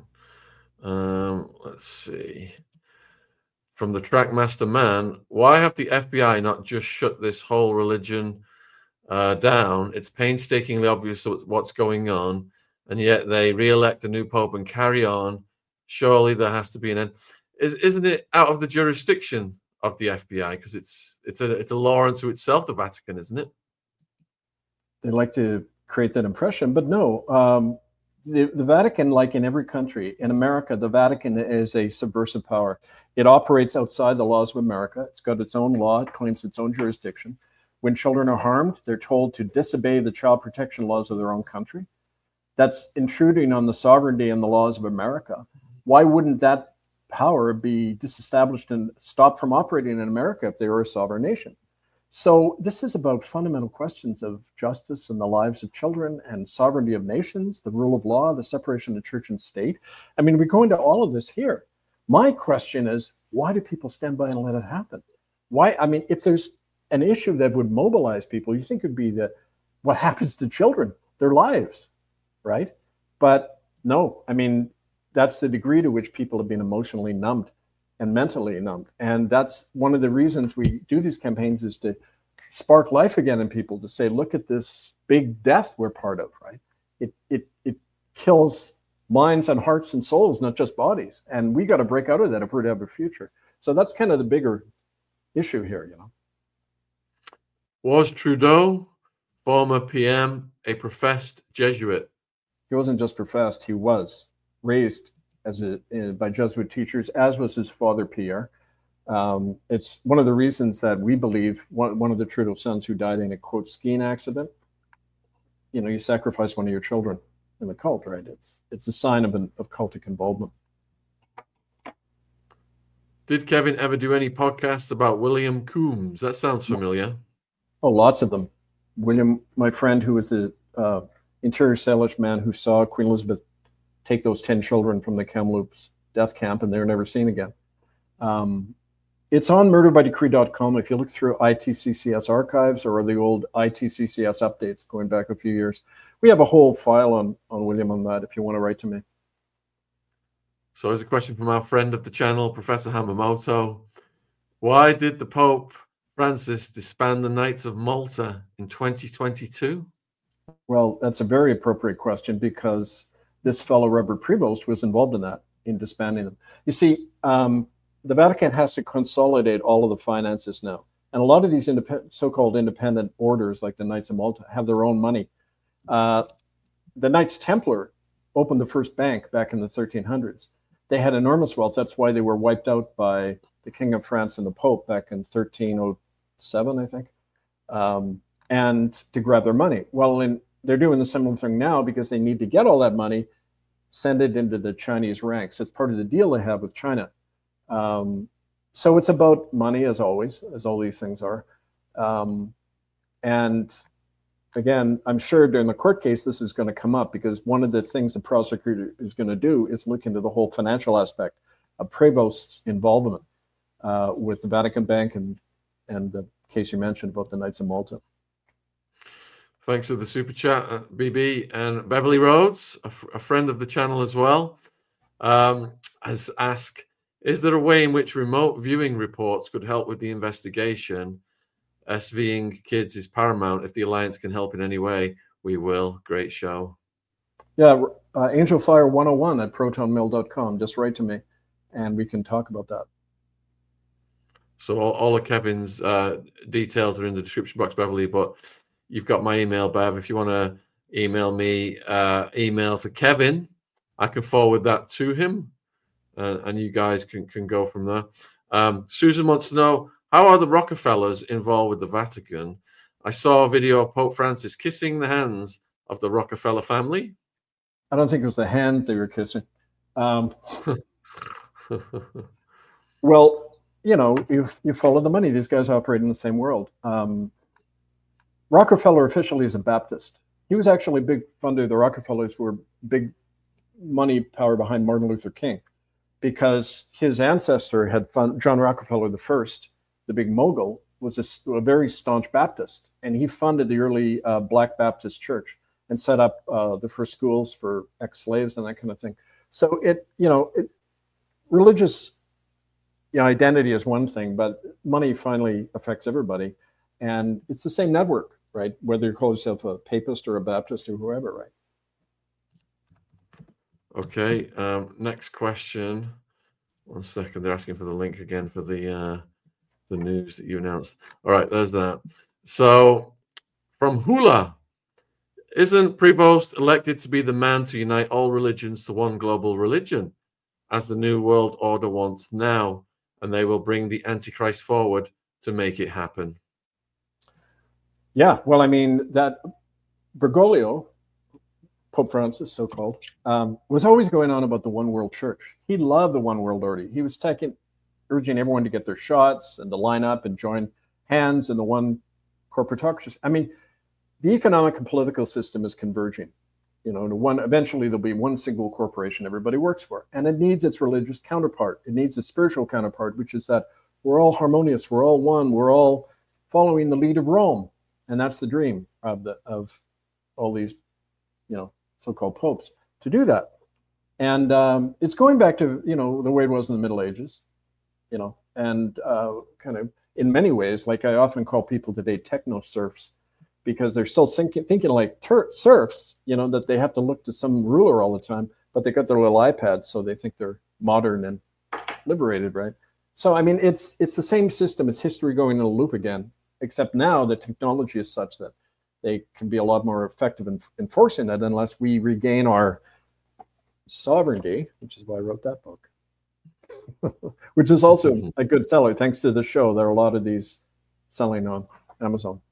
B: Um, let's see. From the Trackmaster Man, why have the F B I not just shut this whole religion uh, down? It's painstakingly obvious what's going on, and yet they re-elect a new pope and carry on. Surely there has to be an end. Is, isn't it out of the jurisdiction of the F B I? Because it's it's a it's a law unto itself, the Vatican, isn't it?
C: They like to create that impression, but no. Um, the, the Vatican, like in every country, in America, the Vatican is a subversive power. It operates outside the laws of America. It's got its own law. It claims its own jurisdiction. When children are harmed, they're told to disobey the child protection laws of their own country. That's intruding on the sovereignty and the laws of America. Why wouldn't that power be disestablished and stopped from operating in America if they were a sovereign nation? So this is about fundamental questions of justice and the lives of children and sovereignty of nations, the rule of law, the separation of church and state. I mean, we go into all of this here. My question is, why do people stand by and let it happen? Why? I mean, if there's an issue that would mobilize people, you think it'd be the what happens to children, their lives, right? But no, I mean, that's the degree to which people have been emotionally numbed and mentally numbed. And that's one of the reasons we do these campaigns, is to spark life again in people, to say, look at this big death we're part of, right? It it it kills minds and hearts and souls, not just bodies. And we got to break out of that if we're to have a future. So that's kind of the bigger issue here, you know.
B: Was Trudeau, former P M, a professed Jesuit?
C: He wasn't just professed, he was raised as a uh, by Jesuit teachers, as was his father, Pierre. Um, it's one of the reasons that we believe one, one of the Trudeau sons who died in a, quote, skiing accident, you know, you sacrifice one of your children in the cult, right? It's it's a sign of, an, of cultic involvement.
B: Did Kevin ever do any podcasts about William Coombs? That sounds familiar.
C: Oh, lots of them. William, my friend who was the uh, interior Salish man who saw Queen Elizabeth take those ten children from the Kamloops death camp, and they were never seen again. Um, it's on murder by decree dot com. If you look through I T C C S archives or the old I T C C S updates going back a few years, we have a whole file on, on William on that if you want to write to me.
B: So here's a question from our friend of the channel, Professor Hamamoto. Why did the Pope Francis disband the Knights of Malta in twenty twenty-two? Well,
C: that's a very appropriate question, because this fellow Robert Prevost was involved in that, in disbanding them. You see, um, the Vatican has to consolidate all of the finances now. And a lot of these independent, so-called independent orders, like the Knights of Malta, have their own money. Uh, the Knights Templar opened the first bank back in the thirteen hundreds. They had enormous wealth. That's why they were wiped out by the King of France and the Pope back in thirteen oh seven, I think, um, and to grab their money. Well, in they're doing the similar thing now, because they need to get all that money, send it into the Chinese ranks. It's part of the deal they have with China. Um, so it's about money, as always, as all these things are. Um, and again, I'm sure during the court case, this is going to come up, because one of the things the prosecutor is going to do is look into the whole financial aspect of Prevost's involvement uh, with the Vatican Bank and, and the case you mentioned about the Knights of Malta.
B: Thanks for the super chat, uh, B B. And Beverly Rhodes, a, f- a friend of the channel as well, um, has asked, is there a way in which remote viewing reports could help with the investigation? SVing kids is paramount. If the Alliance can help in any way, we will. Great show.
C: Yeah, uh, Angelfire one oh one at proton mail dot com. Just write to me, and we can talk about that.
B: So all, all of Kevin's uh, details are in the description box, Beverly, but you've got my email, Bev. If you want to email me, uh, email for Kevin, I can forward that to him, uh, and you guys can, can go from there. Um, Susan wants to know, how are the Rockefellers involved with the Vatican? I saw a video of Pope Francis kissing the hands of the Rockefeller family.
C: I don't think it was the hand they were kissing. Um, well, you know, you you follow the money. These guys operate in the same world. Um, Rockefeller officially is a Baptist. He was actually a big funder. The Rockefellers were big money power behind Martin Luther King, because his ancestor had fund, John Rockefeller the First, the big mogul, was a, a very staunch Baptist, and he funded the early uh, Black Baptist Church and set up uh, the first schools for ex-slaves and that kind of thing. So it, you know, it, religious you know, identity is one thing, but money finally affects everybody, and it's the same network, right? Whether you call yourself a papist or a Baptist or whoever, right?
B: Okay, um, next question. One second, they're asking for the link again for the uh, the news that you announced. All right, there's that. So, from Hula, isn't Prevost elected to be the man to unite all religions to one global religion, as the New World Order wants now, and they will bring the Antichrist forward to make it happen?
C: Yeah, well, I mean, that Bergoglio, Pope Francis, so-called, um, was always going on about the one world church. He loved the one world order. He was taking, urging everyone to get their shots and to line up and join hands in the one corporatocracy. I mean, the economic and political system is converging. You know, to one, eventually there'll be one single corporation everybody works for, and it needs its religious counterpart. It needs a spiritual counterpart, which is that we're all harmonious, we're all one, we're all following the lead of Rome, and that's the dream of the of all these, you know, so-called popes, to do that. And um, it's going back to, you know, the way it was in the Middle Ages, you know, and uh, kind of in many ways, like I often call people today techno serfs, because they're still thinking, thinking like ter- serfs, you know, that they have to look to some ruler all the time, but they got their little iPads, so they think they're modern and liberated, right? So, I mean, it's it's the same system. It's history going in a loop again, except now the technology is such that they can be a lot more effective in enforcing it unless we regain our sovereignty, which is why I wrote that book, which is also a good seller. Thanks to the show, there are a lot of these selling on Amazon.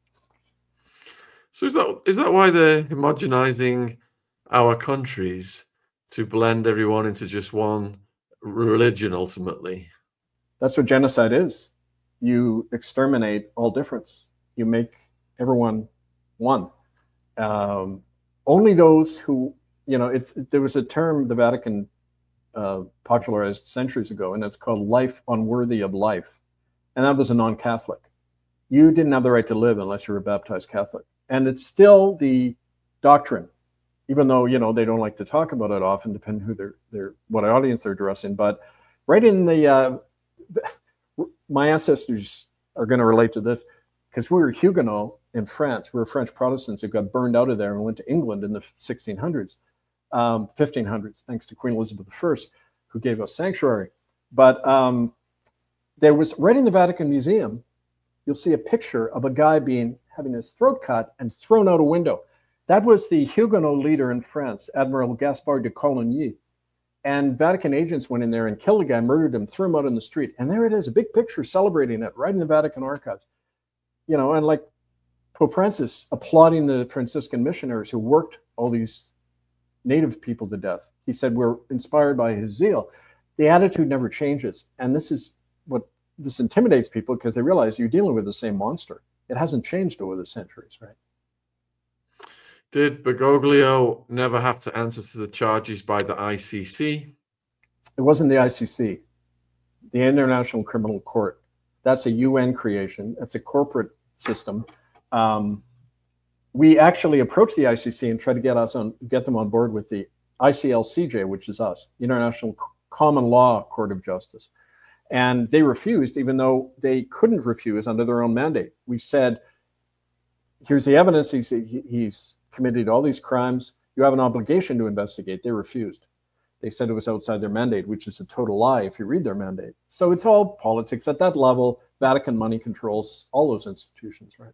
B: So is that is that why they're homogenizing our countries to blend everyone into just one religion ultimately?
C: That's what genocide is. You exterminate all difference. You make everyone one. Um, only those who, you know, it's there was a term the Vatican uh, popularized centuries ago, and it's called life unworthy of life. And that was a non-Catholic. You didn't have the right to live unless you were a baptized Catholic. And it's still the doctrine, even though, you know, they don't like to talk about it often, depending who they're, they're what audience they're addressing. But right in the, uh, my ancestors are going to relate to this, because we were Huguenot in France. We were French Protestants who got burned out of there and went to England in the sixteen hundreds, um, fifteen hundreds, thanks to Queen Elizabeth the First, who gave us sanctuary. But um, there was, right in the Vatican Museum, you'll see a picture of a guy being having his throat cut and thrown out a window. That was the Huguenot leader in France, Admiral Gaspard de Coligny. And Vatican agents went in there and killed the guy, murdered him, threw him out in the street. And there it is, a big picture celebrating it right in the Vatican archives. You know, and like Pope Francis applauding the Franciscan missionaries who worked all these native people to death. He said, we're inspired by his zeal. The attitude never changes. And this is what this intimidates people, because they realize you're dealing with the same monster. It hasn't changed over the centuries, right?
B: Did Bergoglio never have to answer to the charges by the I C C?
C: It wasn't the I C C, the International Criminal Court. That's a U N creation. That's a corporate system. Um, we actually approached the I C C and tried to get us on, get them on board with the I C L C J, which is us, International Common Law Court of Justice. And they refused, even though they couldn't refuse under their own mandate. We said, here's the evidence. He's, he's committed all these crimes. You have an obligation to investigate. They refused. They said it was outside their mandate, which is a total lie if you read their mandate. So it's all politics at that level. Vatican money controls all those institutions, right?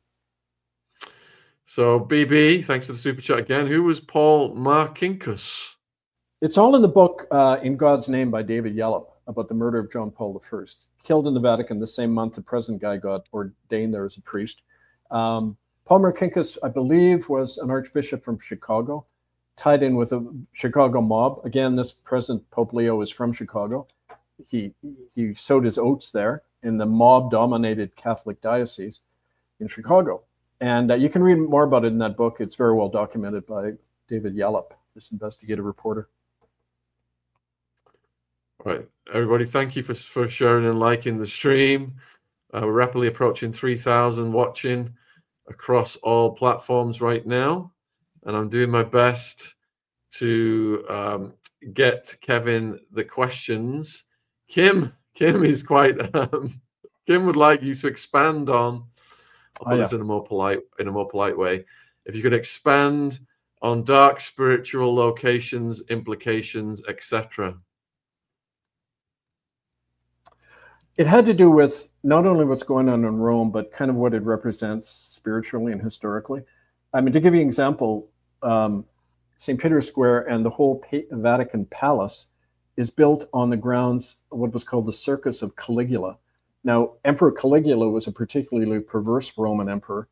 B: So B B, thanks for the super chat again. Who was Paul Marcinkus?
C: It's all in the book uh, In God's Name by David Yallop about the murder of John Paul the First, killed in the Vatican the same month the present guy got ordained there as a priest. Um, Paul Marcinkus, I believe, was an archbishop from Chicago, tied in with a Chicago mob. Again, this present Pope Leo is from Chicago. He he sowed his oats there in the mob-dominated Catholic diocese in Chicago. And uh, you can read more about it in that book. It's very well documented by David Yallop, this investigative reporter.
B: All right, everybody, thank you for, for sharing and liking the stream. Uh, we're rapidly approaching three thousand watching across all platforms right now. And I'm doing my best to um, get Kevin the questions. Kim, Kim is quite, um, Kim would like you to expand on, I'll put oh, yeah. this in a more polite, in a more polite way. If you could expand on dark spiritual locations, implications, et cetera.
C: It had to do with not only what's going on in Rome, but kind of what it represents spiritually and historically. I mean, to give you an example, um, Saint Peter's Square and the whole pa- Vatican Palace is built on the grounds of what was called the Circus of Caligula. Now, Emperor Caligula was a particularly perverse Roman emperor.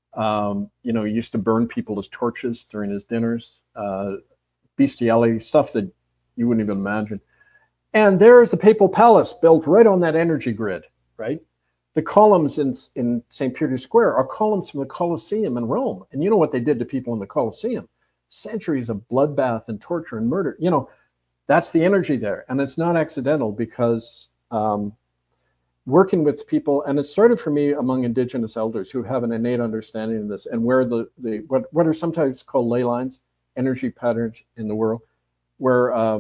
C: Um, you know, he used to burn people as torches during his dinners, uh, bestiality, stuff that you wouldn't even imagine. And there's the Papal Palace built right on that energy grid, right? The columns in, in Saint Peter's Square are columns from the Colosseum in Rome. And you know what they did to people in the Colosseum? Centuries of bloodbath and torture and murder. You know, that's the energy there. And it's not accidental because um, working with people, and it started for me among Indigenous elders who have an innate understanding of this and where the, the what, what are sometimes called ley lines, energy patterns in the world, where uh,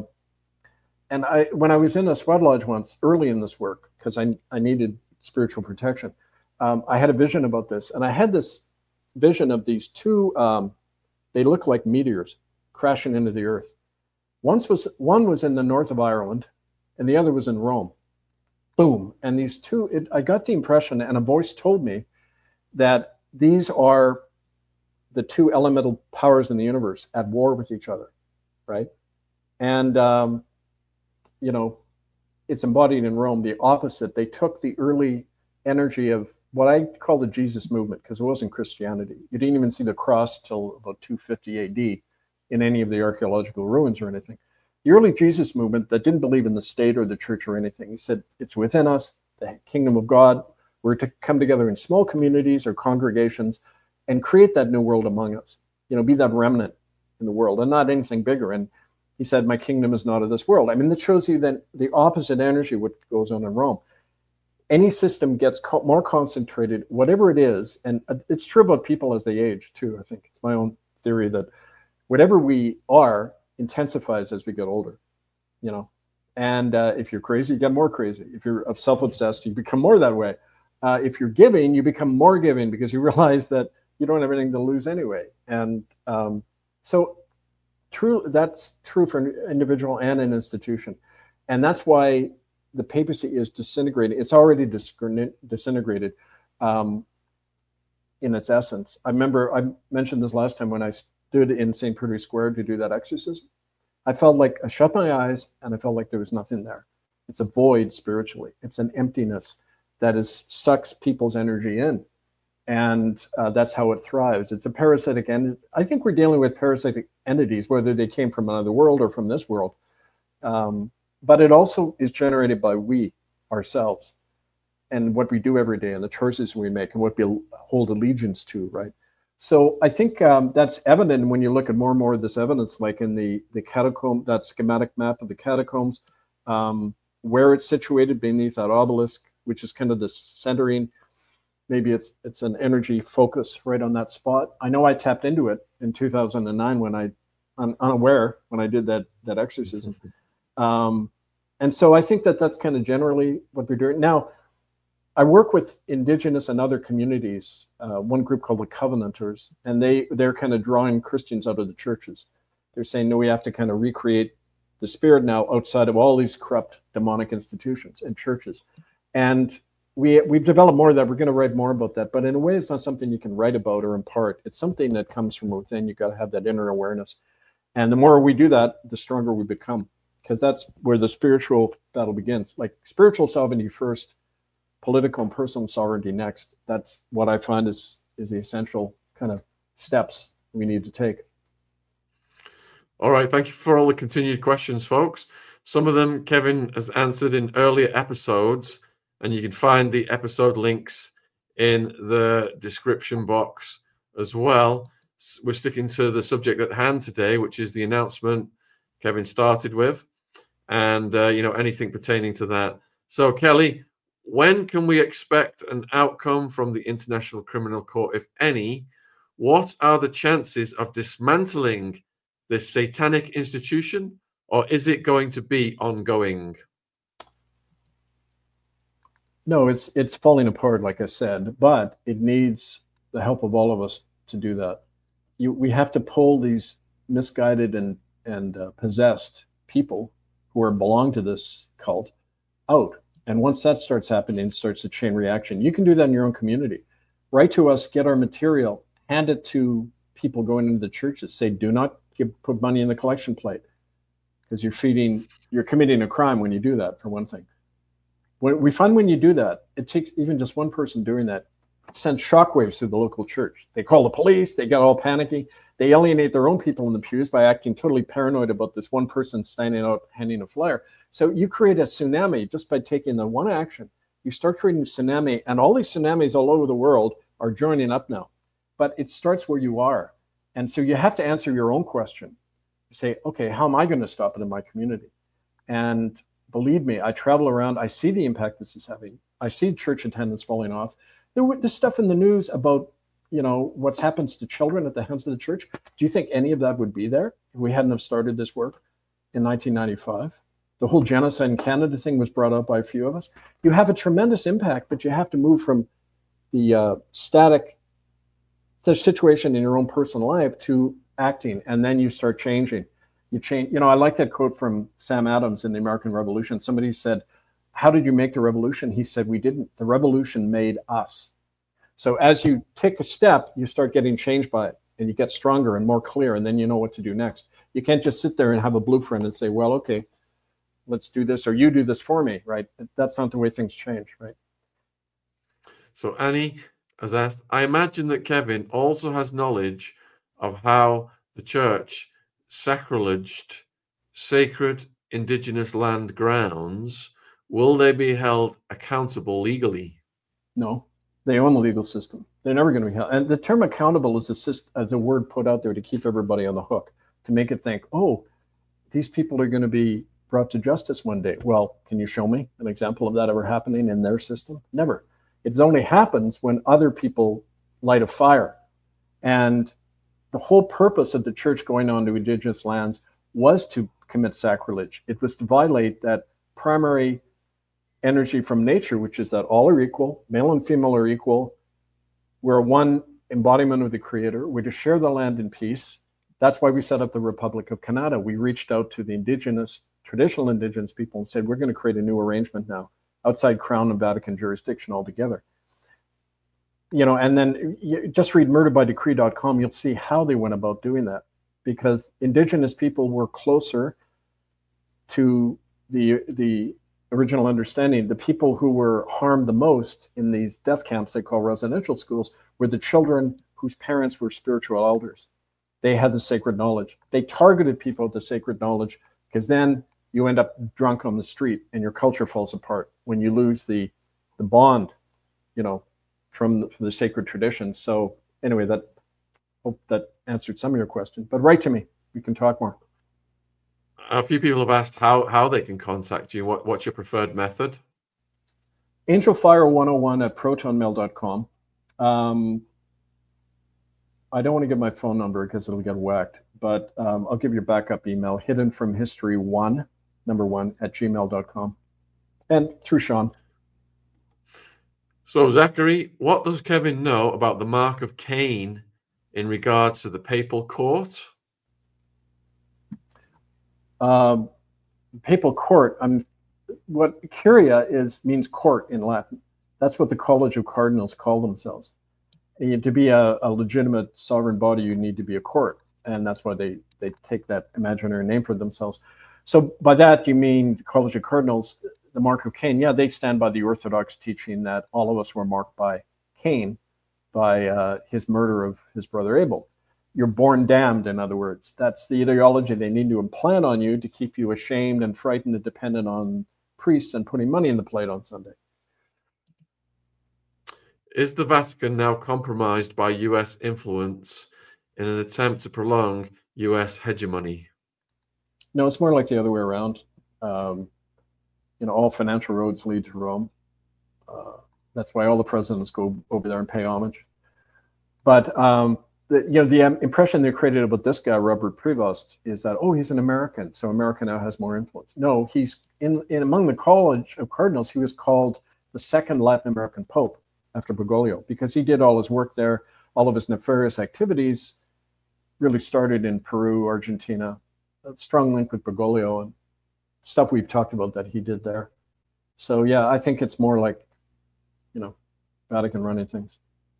C: And I, when I was in a sweat lodge once, early in this work, because I, I needed spiritual protection, um, I had a vision about this. And I had this vision of these two, um, they look like meteors crashing into the earth. Once was, one was in the north of Ireland, and the other was in Rome. Boom. And these two, it, I got the impression, and a voice told me that these are the two elemental powers in the universe at war with each other, right? And... Um, you know, it's embodied in Rome, the opposite. They took the early energy of what I call the Jesus movement, because it wasn't Christianity. You didn't even see the cross till about two fifty A D in any of the archaeological ruins or anything. The early Jesus movement that didn't believe in the state or the church or anything. He said, it's within us, the kingdom of God. We're to come together in small communities or congregations and create that new world among us. You know, be that remnant in the world and not anything bigger. And he said, my kingdom is not of this world. I mean, that shows you that the opposite energy, what goes on in Rome. Any system gets co- more concentrated, whatever it is. And it's true about people as they age, too. I think it's my own theory that whatever we are intensifies as we get older, you know. And uh, if you're crazy, you get more crazy. If you're self-obsessed, you become more that way. Uh, if you're giving, you become more giving because you realize that you don't have anything to lose anyway. And um, so... True, that's true for an individual and an institution. And that's why the papacy is disintegrating. It's already disintegrated um, in its essence. I remember I mentioned this last time when I stood in Saint Peter's Square to do that exorcism. I felt like I shut my eyes and I felt like there was nothing there. It's a void spiritually. It's an emptiness that is sucks people's energy in. And uh, that's how it thrives. It's a parasitic entity. I think we're dealing with parasitic entities, whether they came from another world or from this world. Um, but it also is generated by we, ourselves, and what we do every day and the choices we make and what we hold allegiance to, right? So I think um, that's evident when you look at more and more of this evidence, like in the, the catacomb, that schematic map of the catacombs, um, where it's situated beneath that obelisk, which is kind of the centering. Maybe it's it's an energy focus right on that spot. I know I tapped into it in two thousand nine when I, un, unaware, when I did that that exorcism. Um, And so I think that that's kind of generally what we're doing. Now, I work with Indigenous and other communities, uh, one group called the Covenanters, and they, they're kind of drawing Christians out of the churches. They're saying, no, we have to kind of recreate the spirit now outside of all these corrupt demonic institutions and churches. And we, we've developed more of that. We're going to write more about that. But in a way, it's not something you can write about or impart. It's something that comes from within. You've got to have that inner awareness. And the more we do that, the stronger we become, because that's where the spiritual battle begins. Like spiritual sovereignty first, political and personal sovereignty next. That's what I find is, is the essential kind of steps we need to take.
B: All right. Thank you for all the continued questions, folks. Some of them Kevin has answered in earlier episodes, and you can find the episode links in the description box as well. We're sticking to the subject at hand today, which is the announcement Kevin started with, and uh, you know, anything pertaining to that. So, Kelly, when can we expect an outcome from the International Criminal Court, if any? What are the chances of dismantling this satanic institution, or is it going to be ongoing?
C: No, it's it's falling apart, like I said, but it needs the help of all of us to do that. You, we have to pull these misguided and and uh, possessed people who are belong to this cult out. And once that starts happening, it starts a chain reaction. You can do that in your own community. Write to us, get our material, hand it to people going into the churches. Say, do not give, put money in the collection plate, because you're feeding, you're committing a crime when you do that, for one thing. When we find when you do that, it takes even just one person doing that, it sends shockwaves through the local church. They call the police, they get all panicky. They alienate their own people in the pews by acting totally paranoid about this one person standing out handing a flyer. So you create a tsunami just by taking the one action. You start creating a tsunami, and all these tsunamis all over the world are joining up now. But it starts where you are. And so you have to answer your own question. You say, okay, how am I going to stop it in my community? And believe me, I travel around, I see the impact this is having. I see church attendance falling off. There was this stuff in the news about, you know, what's happens to children at the hands of the church. Do you think any of that would be there if we hadn't have started this work in nineteen ninety-five? The whole genocide in Canada thing was brought up by a few of us. You have a tremendous impact, but you have to move from the uh, static the situation in your own personal life to acting, and then you start changing. You change. You know, I like that quote from Sam Adams in the American Revolution. Somebody said, "How did you make the revolution?" He said, "We didn't. The revolution made us." So as you take a step, you start getting changed by it, and you get stronger and more clear, and then you know what to do next. You can't just sit there and have a blueprint and say, well, okay, let's do this, or you do this for me, right? That's not the way things change, right?
B: So Annie has asked, I imagine that Kevin also has knowledge of how the church sacrileged sacred indigenous land grounds. Will they be held accountable legally?
C: No. They own the legal system. They're never going to be held. And the term accountable is a, syst- as a word put out there to keep everybody on the hook, to make it think, oh, these people are going to be brought to justice one day. Well, can you show me an example of that ever happening in their system? Never. It only happens when other people light a fire. And the whole purpose of the church going on to indigenous lands was to commit sacrilege. It was to violate that primary energy from nature, which is that all are equal, male and female are equal. We're one embodiment of the Creator. We're to share the land in peace. That's why we set up the Republic of Canada. We reached out to the indigenous, traditional indigenous people and said, we're going to create a new arrangement now, outside Crown and Vatican jurisdiction altogether. You know, and then you just read murder by decree dot com, you'll see how they went about doing that, because indigenous people were closer to the the original understanding. The people who were harmed the most in these death camps they call residential schools were the children whose parents were spiritual elders. They had the sacred knowledge. They targeted people with the sacred knowledge, because then you end up drunk on the street and your culture falls apart when you lose the the bond, you know, from the, from the sacred traditions. So anyway, that hope that answered some of your questions. But write to me. We can talk more.
B: A few people have asked how, how they can contact you. What, what's your preferred method?
C: Angelfire one oh one at proton mail dot com. Um, I don't want to give my phone number because it'll get whacked, but um, I'll give you a backup email, hidden from history one number one at gmail dot com, and through Sean.
B: So, Zachary, what does Kevin know about the Mark of Cain in regards to the papal court?
C: Um, papal court. I'm. What curia is means court in Latin. That's what the College of Cardinals call themselves. And to be a, a legitimate sovereign body, you need to be a court, and that's why they they take that imaginary name for themselves. So by that you mean the College of Cardinals, the Mark of Cain. Yeah, they stand by the Orthodox teaching that all of us were marked by Cain, by uh, his murder of his brother Abel. You're born damned, in other words. That's the ideology they need to implant on you to keep you ashamed and frightened and dependent on priests and putting money in the plate on Sunday.
B: Is the Vatican now compromised by U S influence in an attempt to prolong U S hegemony?
C: No, it's more like the other way around. Um, you know, all financial roads lead to Rome. Uh, that's why all the presidents go over there and pay homage. But um, the, you know, the um, impression they created about this guy, Robert Prevost, is that, oh, he's an American, so America now has more influence. No, he's in, in among the College of Cardinals, he was called the second Latin American Pope after Bergoglio, because he did all his work there. All of his nefarious activities really started in Peru, Argentina, a strong link with Bergoglio and stuff we've talked about that he did there. So yeah, I think it's more like, you know, Vatican running things.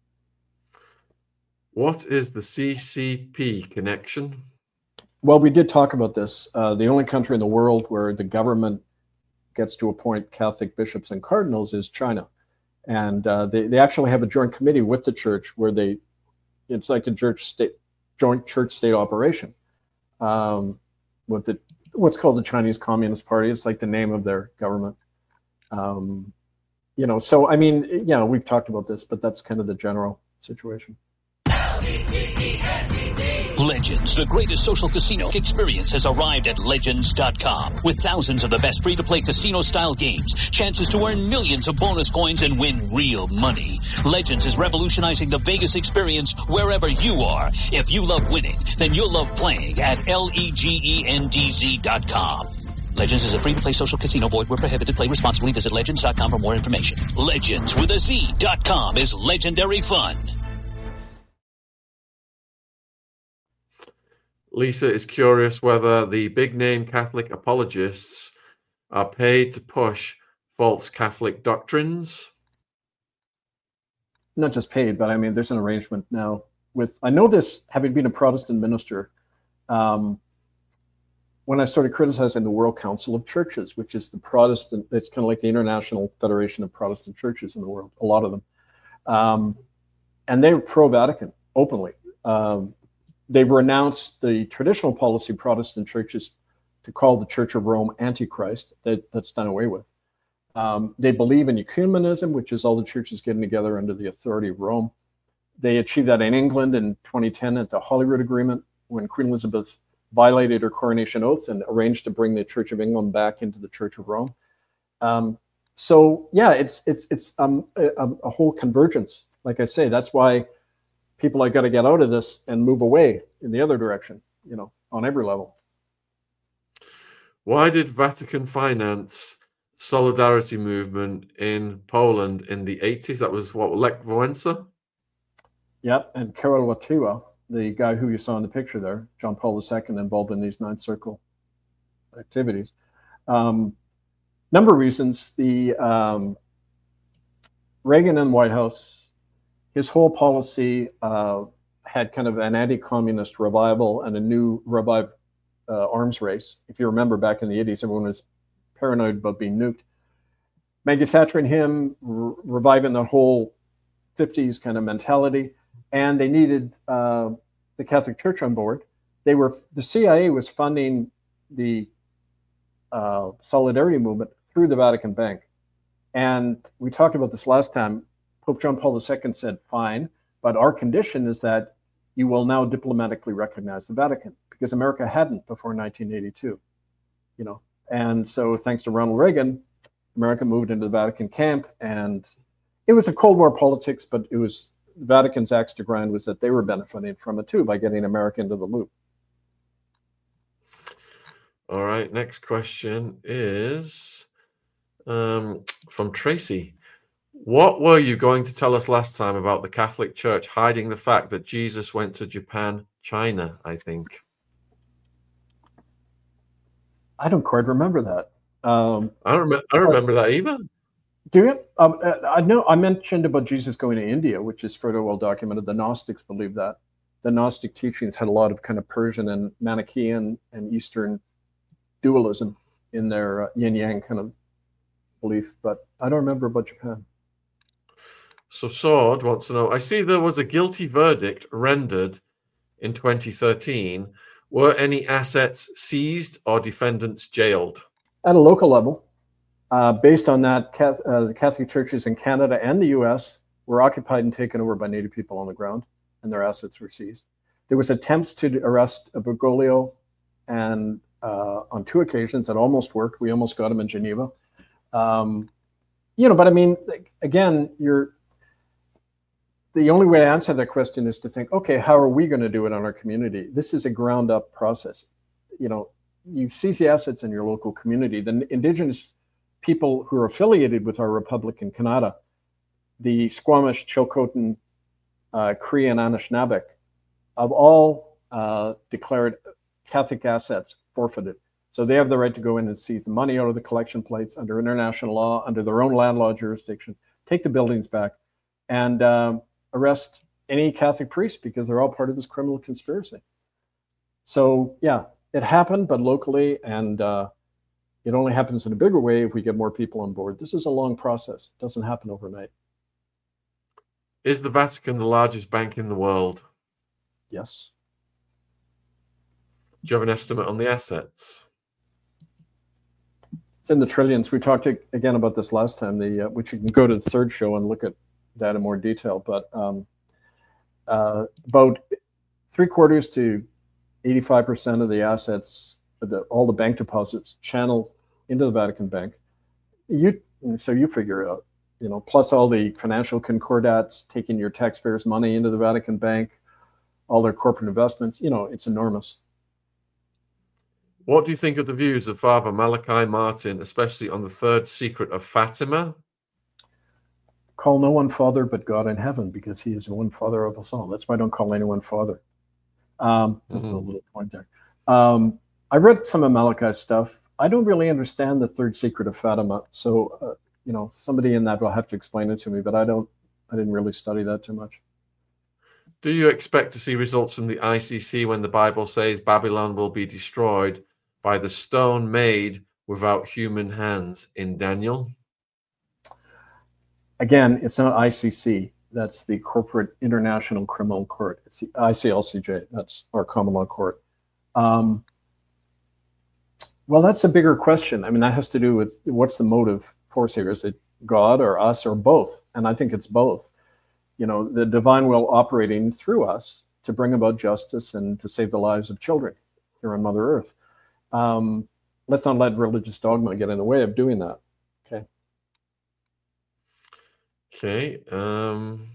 B: What is the C C P connection?
C: Well, we did talk about this. Uh, the only country in the world where the government gets to appoint Catholic bishops and cardinals is China. And uh, they, they actually have a joint committee with the church where they, it's like a church state, joint church state operation. Um, with the, what's called the Chinese Communist Party. It's like the name of their government. Um, you know, so, I mean, you know, we've talked about this, but that's kind of the general situation.
A: Legends, the greatest social casino experience, has arrived at Legends dot com. With thousands of the best free-to-play casino-style games, chances to earn millions of bonus coins and win real money. Legends is revolutionizing the Vegas experience wherever you are. If you love winning, then you'll love playing at L E G E N D Z dot com. Legends is a free-to-play social casino. Void where prohibited. Play responsibly. Visit Legends dot com for more information. Legends with a Z dot com is legendary fun.
B: Lisa is curious whether the big-name Catholic apologists are paid to push false Catholic doctrines.
C: Not just paid, but I mean, there's an arrangement now with, I know this, having been a Protestant minister, um, when I started criticizing the World Council of Churches, which is the Protestant, it's kind of like the International Federation of Protestant Churches in the world, a lot of them. Um, and they were pro-Vatican, openly. Um, They've renounced the traditional policy of Protestant churches to call the Church of Rome Antichrist. That, that's done away with. Um, they believe in ecumenism, which is all the churches getting together under the authority of Rome. They achieved that in England in twenty ten at the Holyrood Agreement, when Queen Elizabeth violated her coronation oath and arranged to bring the Church of England back into the Church of Rome. Um, so yeah, it's it's it's um, a, a whole convergence. Like I say, that's why people have got to get out of this and move away in the other direction, you know, on every level.
B: Why did Vatican finance solidarity movement in Poland in the eighties? That was what, Lech Wałęsa?
C: Yep, and Karol Wojtyła, the guy who you saw in the picture there, John Paul the Second, involved in these Ninth Circle activities. Um, number of reasons. The um, Reagan in White House, his whole policy uh, had kind of an anti-communist revival and a new revived uh, arms race. If you remember back in the eighties, everyone was paranoid about being nuked. Maggie Thatcher and him re- reviving the whole fifties kind of mentality, and they needed uh, the Catholic Church on board. They were the C I A was funding the uh, Solidarity movement through the Vatican Bank, and we talked about this last time. Pope John Paul the Second said, fine, but our condition is that you will now diplomatically recognize the Vatican, because America hadn't before nineteen eighty-two, you know. And so thanks to Ronald Reagan, America moved into the Vatican camp, and it was a Cold War politics, but it was the Vatican's axe to grind was that they were benefiting from it too by getting America into the loop.
B: All right. Next question is um, from Tracy. What were you going to tell us last time about the Catholic Church hiding the fact that Jesus went to Japan, China, I think?
C: I don't quite remember that. Um,
B: I don't remember, I don't remember that either.
C: Do you? Um, I know I mentioned about Jesus going to India, which is further well documented. The Gnostics believe that. The Gnostic teachings had a lot of kind of Persian and Manichaean and Eastern dualism in their uh, yin-yang kind of belief, but I don't remember about Japan.
B: So Sword wants to know, I see there was a guilty verdict rendered in twenty thirteen. Were any assets seized or defendants jailed?
C: At a local level, uh, based on that, uh, the Catholic churches in Canada and the U S were occupied and taken over by Native people on the ground, and their assets were seized. There was attempts to arrest Bergoglio, and uh, on two occasions that almost worked. We almost got him in Geneva. Um, you know, but I mean, again, you're the only way to answer that question is to think, okay, how are we going to do it on our community? This is a ground up process. You know, you seize the assets in your local community. The Indigenous people who are affiliated with our Republic in Canada, the Squamish, Chilcotin, uh, Cree, and Anishinaabe, have all uh, declared Catholic assets forfeited. So they have the right to go in and seize the money out of the collection plates under international law, under their own land law jurisdiction, take the buildings back, and um, arrest any Catholic priest because they're all part of this criminal conspiracy. So yeah, it happened, but locally, and uh, it only happens in a bigger way if we get more people on board. This is a long process. It doesn't happen overnight.
B: Is the Vatican the largest bank in the world?
C: Yes.
B: Do you have an estimate on the assets?
C: It's in the trillions. We talked again about this last time, the uh, which you can go to the third show and look at that in more detail, but um, uh, about three quarters to eighty-five percent of the assets, the, all the bank deposits channel into the Vatican Bank. You so you figure it out, you know, plus all the financial concordats taking your taxpayers' money into the Vatican Bank, all their corporate investments. You know, it's enormous.
B: What do you think of the views of Father Malachi Martin, especially on the third secret of Fatima?
C: Call no one father but God in heaven, because he is the one father of us all. That's why I don't call anyone father. Um, just mm-hmm. a little point there. Um, I read some of Malachi's stuff. I don't really understand the third secret of Fatima. So, uh, you know, somebody in that will have to explain it to me, but I don't, I didn't really study that too much.
B: Do you expect to see results from the I C C when the Bible says Babylon will be destroyed by the stone made without human hands in Daniel?
C: Again, it's not I C C. That's the Corporate International Criminal Court. It's the I C L C J. That's our common law court. Um, well, that's a bigger question. I mean, that has to do with what's the motive force here? Is it God or us or both? And I think it's both. You know, the divine will operating through us to bring about justice and to save the lives of children here on Mother Earth. Um, let's not let religious dogma get in the way of doing that. Okay.
B: Okay. Um,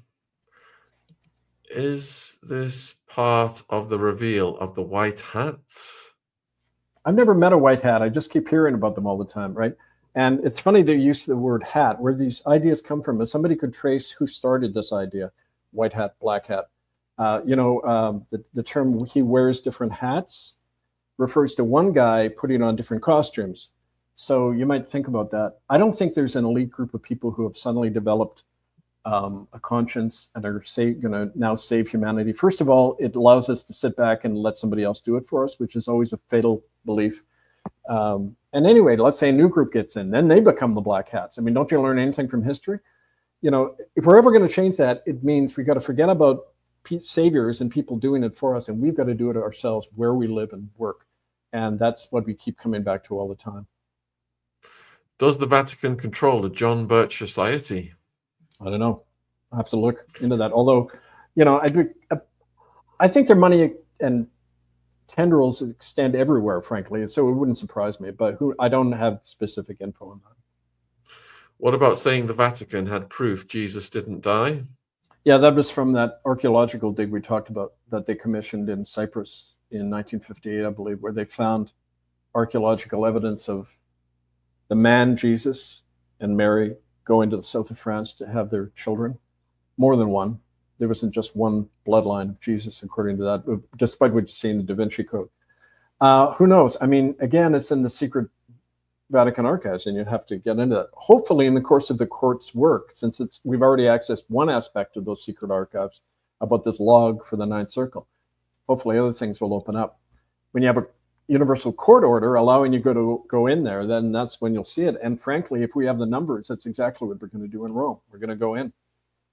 B: is this part of the reveal of the white hat?
C: I've never met a white hat. I just keep hearing about them all the time, right? And it's funny to use the word hat, where these ideas come from. If somebody could trace who started this idea, white hat, black hat, uh, you know, um, the, the term he wears different hats refers to one guy putting on different costumes. So you might think about that. I don't think there's an elite group of people who have suddenly developed um, a conscience and are going to now save humanity. First of all, it allows us to sit back and let somebody else do it for us, which is always a fatal belief. Um, and anyway, let's say a new group gets in, then they become the black hats. I mean, don't you learn anything from history? You know, if we're ever going to change that, it means we got to forget about saviors and people doing it for us, and we've got to do it ourselves where we live and work. And that's what we keep coming back to all the time.
B: Does the Vatican control the John Birch Society?
C: I don't know. I have to look into that. Although, you know, I do, I think their money and tendrils extend everywhere, frankly, so it wouldn't surprise me. But who I don't have specific info on that.
B: What about saying the Vatican had proof Jesus didn't die?
C: Yeah, that was from that archaeological dig we talked about that they commissioned in Cyprus in nineteen fifty-eight, I believe, where they found archaeological evidence of the man Jesus and Mary going to the south of France to have their children, more than one. There wasn't just one bloodline of Jesus, according to that, despite what you see in the Da Vinci Code. Uh, who knows? I mean, again, it's in the secret Vatican archives, and you have to get into that. Hopefully, in the course of the court's work, since it's we've already accessed one aspect of those secret archives about this log for the Ninth Circle, hopefully other things will open up. When you have a universal court order allowing you go to go in there, then that's when you'll see it. And frankly, if we have the numbers, that's exactly what we're going to do in Rome. We're going to go in.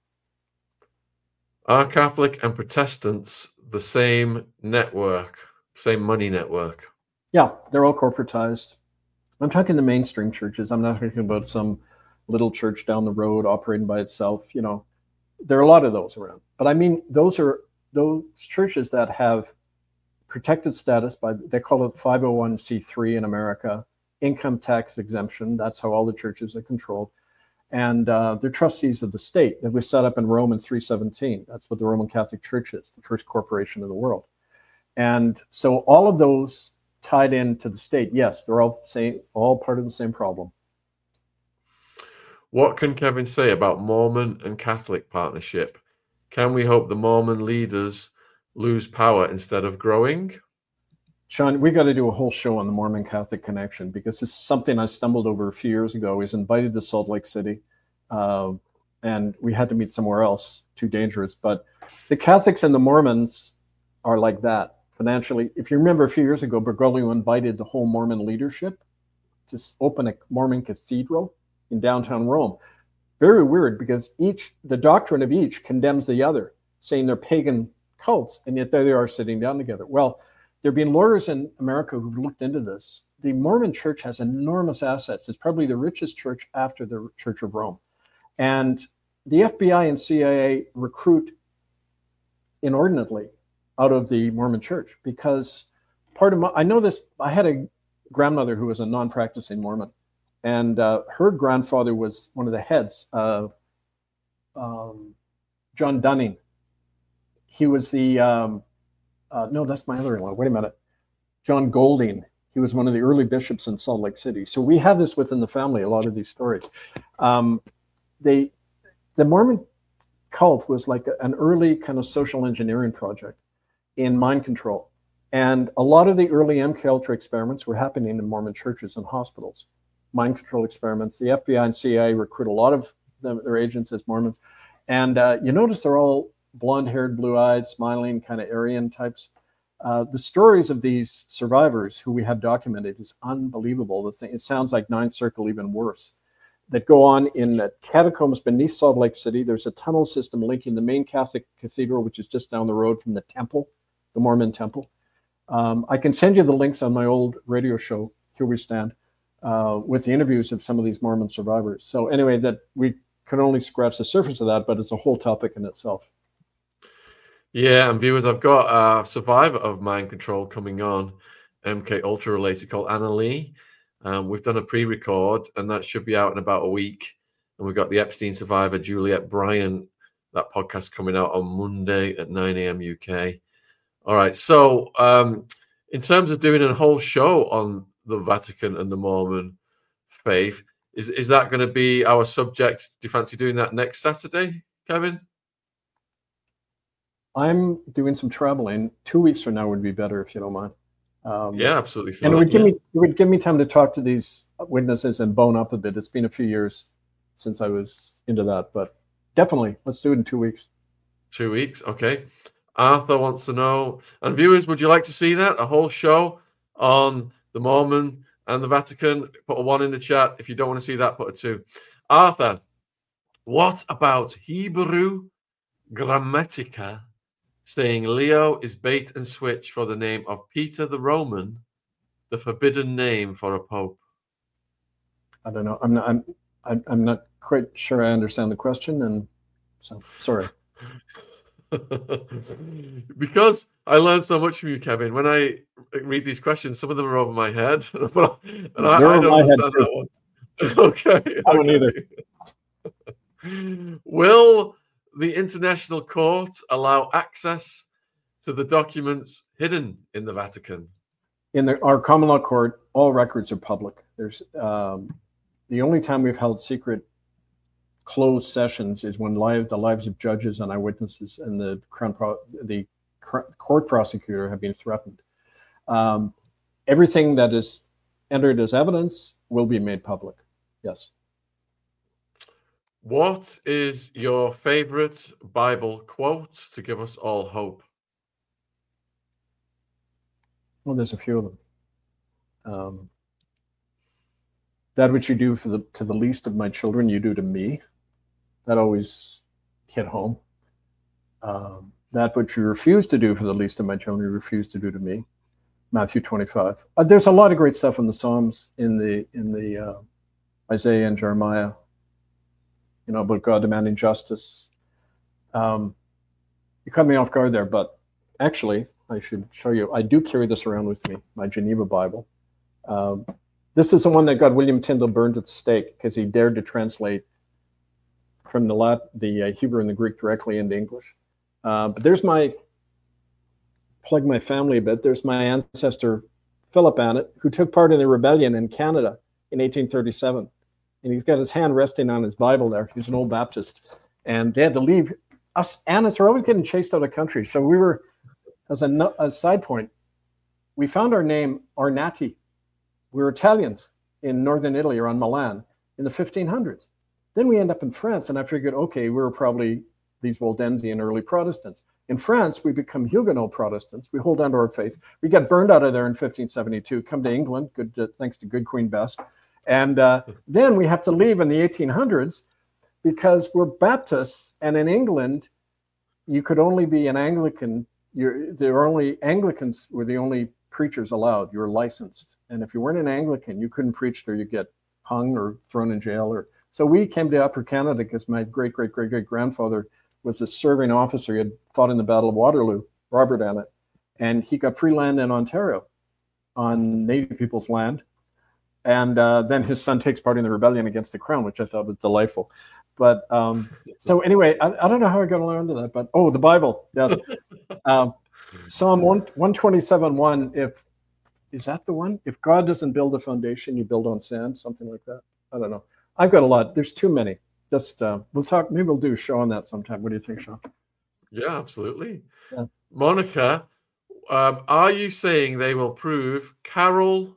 B: Are Catholic and Protestants the same network, same money network?
C: Yeah, they're all corporatized. I'm talking the mainstream churches. I'm not talking about some little church down the road operating by itself. You know, there are a lot of those around. But I mean, those are those churches that have protected status by, they call it five oh one c three in America, income tax exemption. That's how all the churches are controlled. And uh, they're trustees of the state that was set up in Rome in three seventeen. That's what the Roman Catholic Church is, the first corporation of the world. And so all of those tied into the state, yes, they're all same, all part of the same problem.
B: What can Kevin say about Mormon and Catholic partnership? Can we hope the Mormon leaders lose power instead of growing?
C: Sean, we got to do a whole show on the Mormon Catholic connection, because this is something I stumbled over a few years ago. I was invited to Salt Lake City, uh, and we had to meet somewhere else, too dangerous. But the Catholics and the Mormons are like that financially. If you remember a few years ago, Bergoglio invited the whole Mormon leadership to open a Mormon cathedral in downtown Rome. Very weird, because each, the doctrine of each condemns the other, saying they're pagan cults, and yet there they are sitting down together. Well, there have been lawyers in America who've looked into this. The Mormon Church has enormous assets. It's probably the richest church after the Church of Rome. And the F B I and C I A recruit inordinately out of the Mormon Church, because part of my, I know this, I had a grandmother who was a non-practicing Mormon, and uh, her grandfather was one of the heads of um, John Dunning. He was the, um, uh, no, that's my other-in-law. Wait a minute. John Golding. He was one of the early bishops in Salt Lake City. So we have this within the family, a lot of these stories. Um, they, the Mormon cult was like an early kind of social engineering project in mind control. And a lot of the early M K Ultra experiments were happening in Mormon churches and hospitals. Mind control experiments. The F B I and C I A recruit a lot of them, their agents as Mormons. And uh, you notice they're all blonde-haired, blue-eyed, smiling, kind of Aryan types. Uh, the stories of these survivors who we have documented is unbelievable. The thing, it sounds like Ninth Circle, even worse, that go on in the catacombs beneath Salt Lake City. There's a tunnel system linking the main Catholic cathedral, which is just down the road from the temple, the Mormon temple. Um, I can send you the links on my old radio show, Here We Stand, uh, with the interviews of some of these Mormon survivors. So anyway, that we can only scratch the surface of that, but it's a whole topic in itself.
B: Yeah, and viewers, I've got a survivor of mind control coming on, M K Ultra related, called Anna Lee. Um, we've done a pre-record, and that should be out in about a week. And we've got the Epstein survivor, Juliet Bryant. That podcast coming out on Monday at nine a.m. U K. All right, so um, in terms of doing a whole show on the Vatican and the Mormon faith, is, is that going to be our subject? Do you fancy doing that next Saturday, Kevin?
C: I'm doing some traveling. Two weeks from now would be better, if you don't mind. Um,
B: yeah, absolutely.
C: And it would give yeah. me it would give me time to talk to these witnesses and bone up a bit. It's been a few years since I was into that, but definitely, let's do it in two weeks.
B: Two weeks, okay. Arthur wants to know, and viewers, would you like to see that? A whole show on the Mormon and the Vatican? Put a one in the chat. If you don't want to see that, put a two. Arthur, what about Hebrew Grammatica saying Leo is bait and switch for the name of Peter the Roman, the forbidden name for a pope?
C: I don't know. I'm not. I'm. I'm, I'm not quite sure I understand the question, and so sorry.
B: Because I learned so much from you, Kevin. When I read these questions, some of them are over my head, and I, I don't understand that one. Okay.
C: I don't
B: okay. either. Will the International Court allow access to the documents hidden in the Vatican?
C: In the, our common law court, all records are public. There's um, the only time we've held secret closed sessions is when live the lives of judges and eyewitnesses and the crown pro, the court prosecutor have been threatened. Um, everything that is entered as evidence will be made public. Yes.
B: What is your favorite Bible quote to give us all hope?
C: Well, there's a few of them. Um, that which you do for the to the least of my children, you do to me. That always hit home. Um, that which you refuse to do for the least of my children, you refuse to do to me. Matthew twenty-five. Uh, there's a lot of great stuff in the Psalms, in the in the uh, Isaiah and Jeremiah. You know, about God demanding justice. Um, you caught me off guard there, but actually, I should show you. I do carry this around with me, my Geneva Bible. Um, this is the one that got William Tyndale burned at the stake because he dared to translate from the Lat the uh, Hebrew and the Greek directly into English. Uh, but there's my, plug my family a bit, there's my ancestor, Philip Annett, who took part in the rebellion in Canada in eighteen thirty-seven. And he's got his hand resting on his Bible there. He's an old Baptist. And they had to leave. Us Annetts are always getting chased out of the country. So we were, as a, a side point, we found our name Ornati. We were Italians in northern Italy around Milan in the fifteen hundreds. Then we end up in France, and I figured, okay, we were probably these Waldensian early Protestants. In France, we become Huguenot Protestants. We hold on to our faith. We get burned out of there in fifteen seventy-two, come to England, good uh, thanks to good Queen Bess. And uh, then we have to leave in the eighteen hundreds because we're Baptists, and in England, you could only be an Anglican. You're, there were only Anglicans were the only preachers allowed. You were licensed, and if you weren't an Anglican, you couldn't preach there. You get hung or thrown in jail. Or so we came to Upper Canada because my great great great great grandfather was a serving officer. He had fought in the Battle of Waterloo, Robert Annett, and he got free land in Ontario on Native people's land. And uh, then his son takes part in the rebellion against the crown, which I thought was delightful. But um, so anyway, I, I don't know how I got around to that, but oh, the Bible, yes. um, Psalm one twenty-seven one, if, is that the one? If God doesn't build a foundation, you build on sand, something like that. I don't know. I've got a lot. There's too many. Just, uh, we'll talk, maybe we'll do a show on that sometime. What do you think, Sean?
B: Yeah, absolutely.
C: Yeah.
B: Monica, um, are you saying they will prove Carol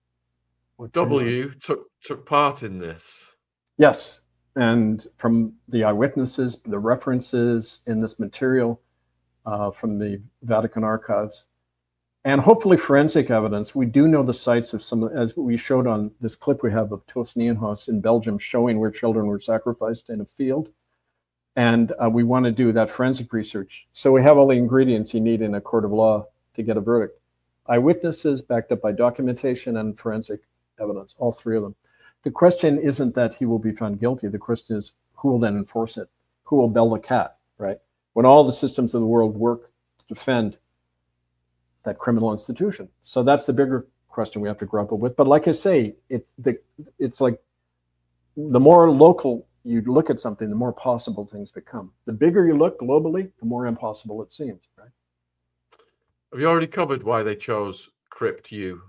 B: W took took part in this?
C: Yes, and from the eyewitnesses, the references in this material uh, from the Vatican archives, and hopefully forensic evidence. We do know the sites of some, as we showed on this clip we have of Tos Nienhuis in Belgium, showing where children were sacrificed in a field. And uh, we want to do that forensic research. So we have all the ingredients you need in a court of law to get a verdict. Eyewitnesses backed up by documentation and forensic evidence, all three of them. The question isn't that he will be found guilty. The question is who will then enforce it? Who will bell the cat, right? When all the systems of the world work to defend that criminal institution. So that's the bigger question we have to grapple with. But like I say, it, the, it's like the more local you look at something, the more possible things become. The bigger you look globally, the more impossible it seems, right?
B: Have you already covered why they chose Crypt U?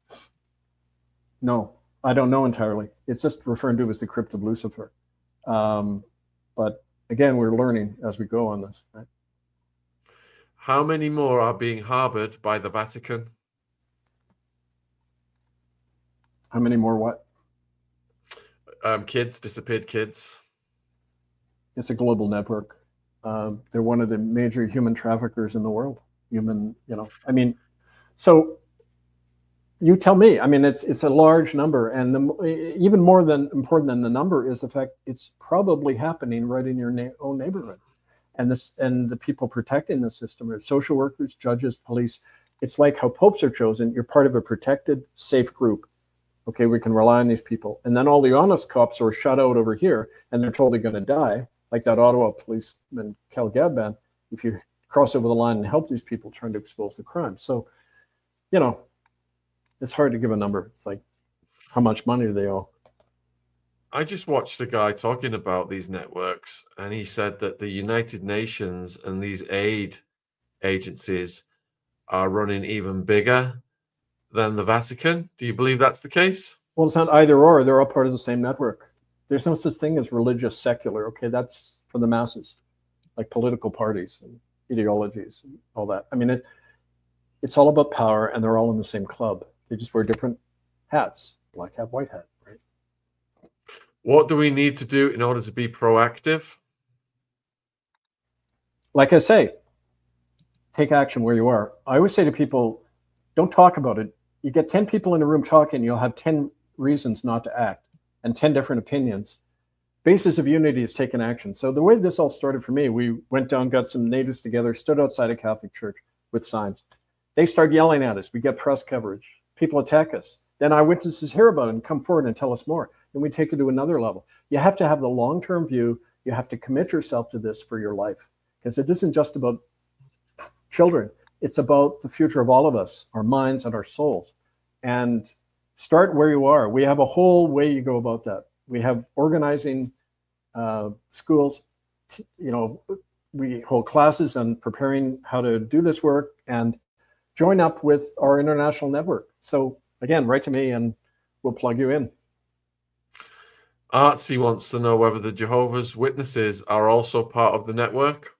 C: No, I don't know entirely. It's just referred to as the Crypt of Lucifer. Um, but again, we're learning as we go on this, right?
B: How many more are being harbored by the Vatican?
C: How many more what?
B: Um, kids, disappeared kids.
C: It's a global network. Uh, they're one of the major human traffickers in the world. Human, you know, I mean, so you tell me. I mean, it's it's a large number, and the, even more than important than the number is the fact it's probably happening right in your na- own neighborhood. And this and the people protecting the system are social workers, judges, police. It's like how popes are chosen. You're part of a protected, safe group. Okay, we can rely on these people. And then all the honest cops are shut out over here, and they're told they're going to die, like that Ottawa policeman, Cal Gabban, if you cross over the line and help these people trying to expose the crime. So, you know, it's hard to give a number. It's like, how much money do they owe?
B: I just watched a guy talking about these networks, and he said that the United Nations and these aid agencies are running even bigger than the Vatican. Do you believe that's the case?
C: Well, it's not either or. They're all part of the same network. There's no such thing as religious secular. Okay, that's for the masses, like political parties and ideologies and all that. I mean, it it's all about power, and they're all in the same club. They just wear different hats, black hat, white hat, right?
B: What do we need to do in order to be proactive?
C: Like I say, take action where you are. I always say to people, don't talk about it. You get ten people in a room talking, you'll have ten reasons not to act and ten different opinions. Basis of unity is taking action. So the way this all started for me, we went down, got some natives together, stood outside a Catholic church with signs. They start yelling at us. We get press coverage. People attack us. Then eyewitnesses hear about it and come forward and tell us more. Then we take it to another level. You have to have the long-term view. You have to commit yourself to this for your life, because it isn't just about children. It's about the future of all of us, our minds and our souls. And start where you are. We have a whole way you go about that. We have organizing uh, schools, you know, we hold classes on preparing how to do this work and join up with our international network. So again, write to me and we'll plug you in.
B: Artsy wants to know whether the Jehovah's Witnesses are also part of the network.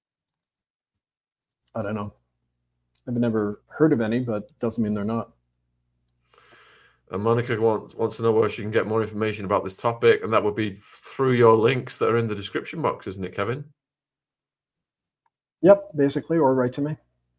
C: I don't know. I've never heard of any, but doesn't mean they're not.
B: And Monica wants, wants to know where she can get more information about this topic, and that would be through your links that are in the description box, isn't it, Kevin?
C: Yep, basically, or write to me.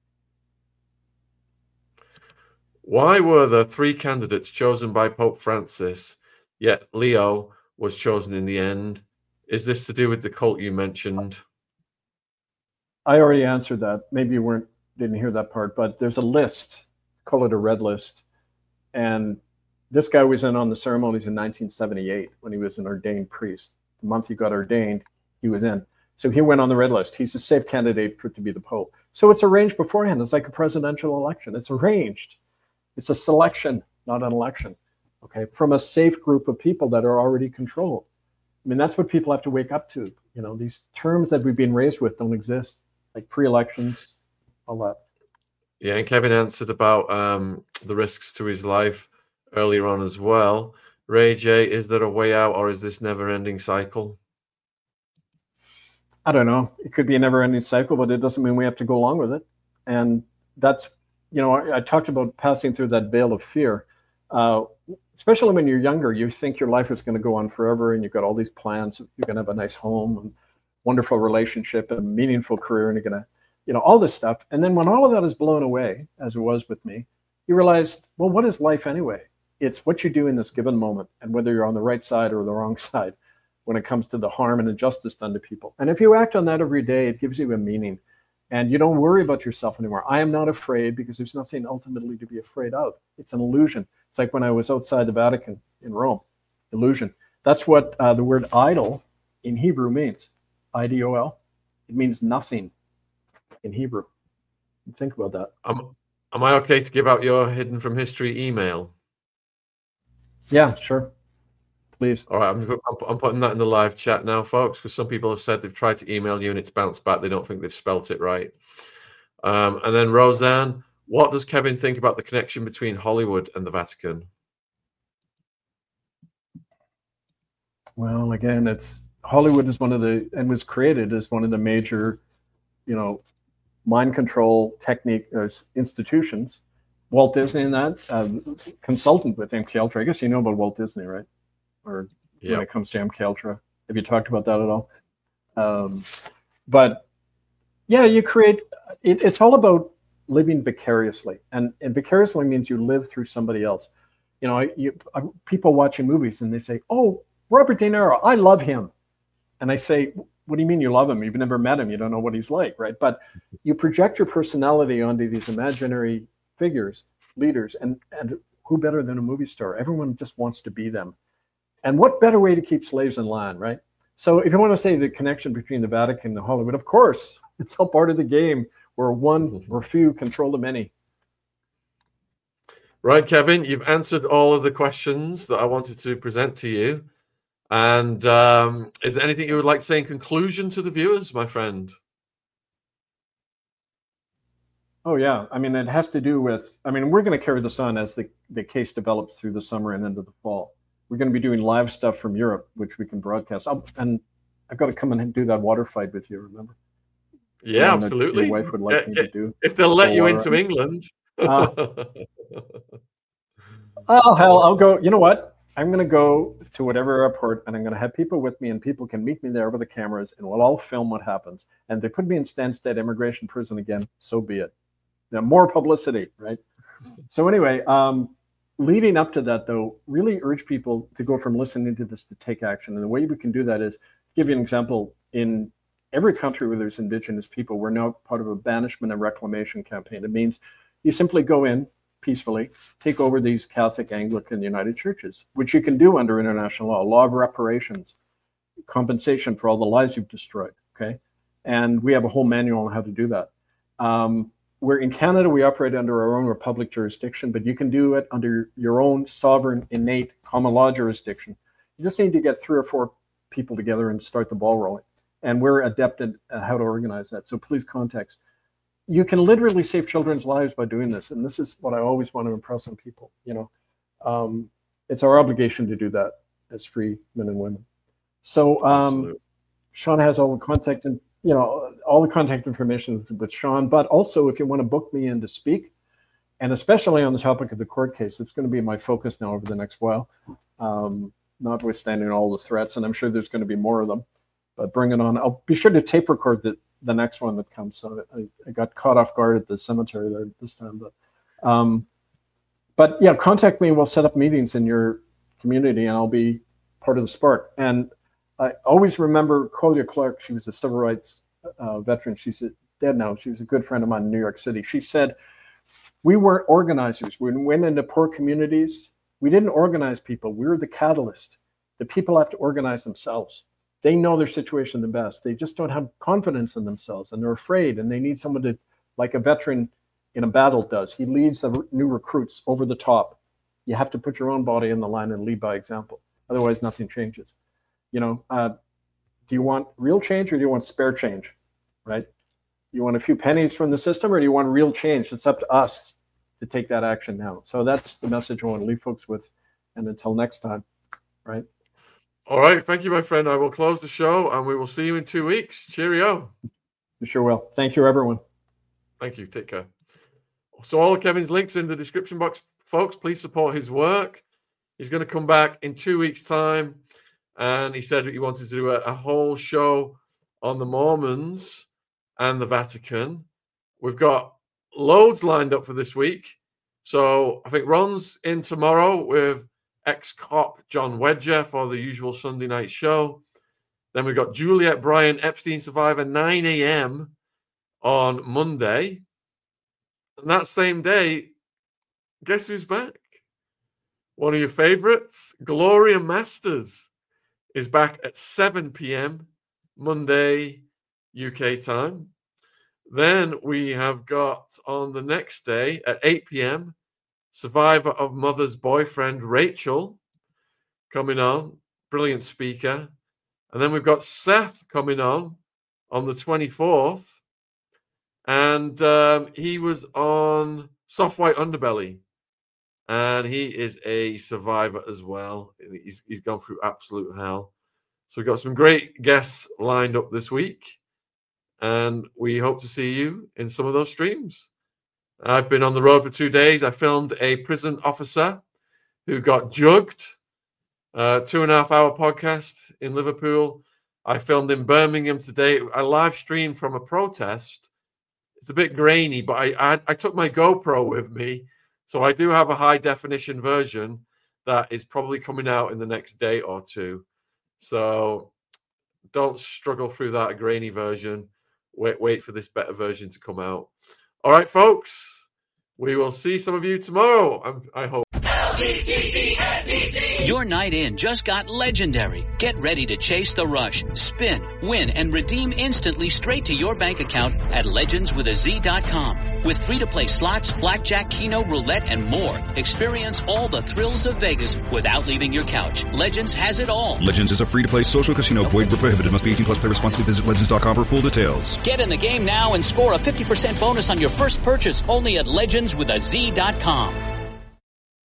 B: Why were the three candidates chosen by Pope Francis, yet Leo was chosen in the end? Is this to do with the cult you mentioned?
C: I already answered that. Maybe you weren't didn't hear that part, but there's a list, call it a red list. And this guy was in on the ceremonies in nineteen seventy-eight when he was an ordained priest. The month he got ordained, he was in. So he went on the red list. He's a safe candidate for to be the Pope. So it's arranged beforehand. It's like a presidential election. It's arranged. It's a selection, not an election, okay, from a safe group of people that are already controlled. I mean, that's what people have to wake up to. You know, these terms that we've been raised with don't exist, like pre-elections, all that.
B: Yeah, and Kevin answered about um, the risks to his life earlier on as well. Ray J, is there a way out, or is this never-ending cycle?
C: I don't know. It could be a never-ending cycle, but it doesn't mean we have to go along with it. And that's, you know, I, I talked about passing through that veil of fear. Uh, especially when you're younger, you think your life is going to go on forever, and you've got all these plans. You're going to have a nice home and wonderful relationship and a meaningful career, and you're going to, you know, all this stuff. And then when all of that is blown away, as it was with me, you realize, well, what is life anyway? It's what you do in this given moment, and whether you're on the right side or the wrong side when it comes to the harm and injustice done to people. And if you act on that every day, it gives you a meaning. And you don't worry about yourself anymore. I am not afraid because there's nothing ultimately to be afraid of. It's an illusion. It's like when I was outside the Vatican in Rome, illusion. That's what uh, the word idol in Hebrew means, I D O L. It means nothing in Hebrew. Think about that.
B: Um, am I okay to give out your Hidden from History email?
C: Yeah, sure. Please.
B: All right, I'm, I'm putting that in the live chat now, folks, because some people have said they've tried to email you and it's bounced back. They don't think they've spelt it right. Um, and then Roseanne, what does Kevin think about the connection between Hollywood and the Vatican?
C: Well, again, it's Hollywood is one of the, and was created as one of the major, you know, mind control technique uh, institutions. Walt Disney and that, uh, consultant with M K Ultra. I guess you know about Walt Disney, right? Or yep. When it comes to M K Ultra. Have you talked about that at all? Um, but yeah, you create, it, it's all about living vicariously. And, and vicariously means you live through somebody else. You know, you, I, people watching movies and they say, oh, Robert De Niro, I love him. And I say, what do you mean you love him? You've never met him. You don't know what he's like, right? But you project your personality onto these imaginary figures, leaders, and, and who better than a movie star? Everyone just wants to be them. And what better way to keep slaves in line, right? So if you want to say the connection between the Vatican and Hollywood, of course, it's all part of the game where one or few control the many.
B: Right, Kevin, you've answered all of the questions that I wanted to present to you. And um, is there anything you would like to say in conclusion to the viewers, my friend?
C: Oh, yeah. I mean, it has to do with, I mean, we're going to carry this on as the, the case develops through the summer and into the fall. We're going to be doing live stuff from Europe, which we can broadcast. I'll, and I've got to come and do that water fight with you, remember?
B: Yeah, absolutely.
C: Your wife would like me to do.
B: If they'll let you into England.
C: uh, oh, hell, I'll go. You know what? I'm going to go to whatever airport, and I'm going to have people with me, and people can meet me there with the cameras, and we'll all film what happens. And they put me in Stansted Immigration Prison again, so be it. Now, more publicity, right? So anyway, um, leading up to that, though, really urge people to go from listening to this to take action. And the way we can do that is, give you an example, in every country where there's Indigenous people, we're now part of a banishment and reclamation campaign. It means you simply go in peacefully, take over these Catholic, Anglican, United Churches, which you can do under international law, law of reparations, compensation for all the lives you've destroyed, okay? And we have a whole manual on how to do that. Um, We're in Canada, we operate under our own republic jurisdiction, but you can do it under your own sovereign, innate, common law jurisdiction. You just need to get three or four people together and start the ball rolling. And we're adept at how to organize that. So please contact. You can literally save children's lives by doing this. And this is what I always want to impress on people. You know, um, it's our obligation to do that as free men and women. So um, Sean has all the contact and you know, all the contact information with Sean, but also if you want to book me in to speak, and especially on the topic of the court case, it's going to be my focus now over the next while, um, notwithstanding all the threats, and I'm sure there's going to be more of them, but bring it on. I'll be sure to tape record the, the next one that comes. So I, I got caught off guard at the cemetery there this time, but, um, but yeah, contact me. We'll set up meetings in your community and I'll be part of the spark. And I always remember Collier Clark. She was a civil rights uh, veteran. She's dead now. She was a good friend of mine in New York City. She said, we weren't organizers. We went into poor communities. We didn't organize people. We were the catalyst. The people have to organize themselves. They know their situation the best. They just don't have confidence in themselves, and they're afraid, and they need someone to, like a veteran in a battle does. He leads the new recruits over the top. You have to put your own body in the line and lead by example. Otherwise, nothing changes. You know, uh, do you want real change or do you want spare change, right? You want a few pennies from the system or do you want real change? It's up to us to take that action now. So that's the message I want to leave folks with. And until next time, right?
B: All right. Thank you, my friend. I will close the show and we will see you in two weeks. Cheerio.
C: You sure will. Thank you, everyone.
B: Thank you. Take care. So all of Kevin's links in the description box, folks. Please support his work. He's going to come back in two weeks' time. And he said he wanted to do a, a whole show on the Mormons and the Vatican. We've got loads lined up for this week. So I think Ron's in tomorrow with ex-cop John Wedger for the usual Sunday night show. Then we've got Juliet Bryant, Epstein survivor, nine a.m. on Monday. And that same day, guess who's back? One of your favorites, Gloria Masters, is back at seven p.m. Monday, U K time. Then we have got on the next day at eight p.m. survivor of Mother's Boyfriend, Rachel, coming on. Brilliant speaker. And then we've got Seth coming on on the twenty-fourth. And um, he was on Soft White Underbelly. And he is a survivor as well. He's, he's gone through absolute hell. So we've got some great guests lined up this week. And we hope to see you in some of those streams. I've been on the road for two days. I filmed a prison officer who got jugged. Uh, two and a half hour podcast in Liverpool. I filmed in Birmingham today. I live streamed from a protest. It's a bit grainy, but I, I, I took my GoPro with me. So I do have a high definition version that is probably coming out in the next day or two. So don't struggle through that grainy version. Wait, wait for this better version to come out. All right, folks. We will see some of you tomorrow. I'm, I hope.
A: Your night in just got legendary. Get ready to chase the rush, spin, win, and redeem instantly straight to your bank account at legends with a z dot com. With free-to-play slots, blackjack, keno, roulette, and more, experience all the thrills of Vegas without leaving your couch. Legends has it all.
D: Legends is a free-to-play social casino. Void where prohibited. Must be eighteen plus. Play responsibly. Visit legends dot com for full details.
A: Get in the game now and score a fifty percent bonus on your first purchase only at legends with a z dot com.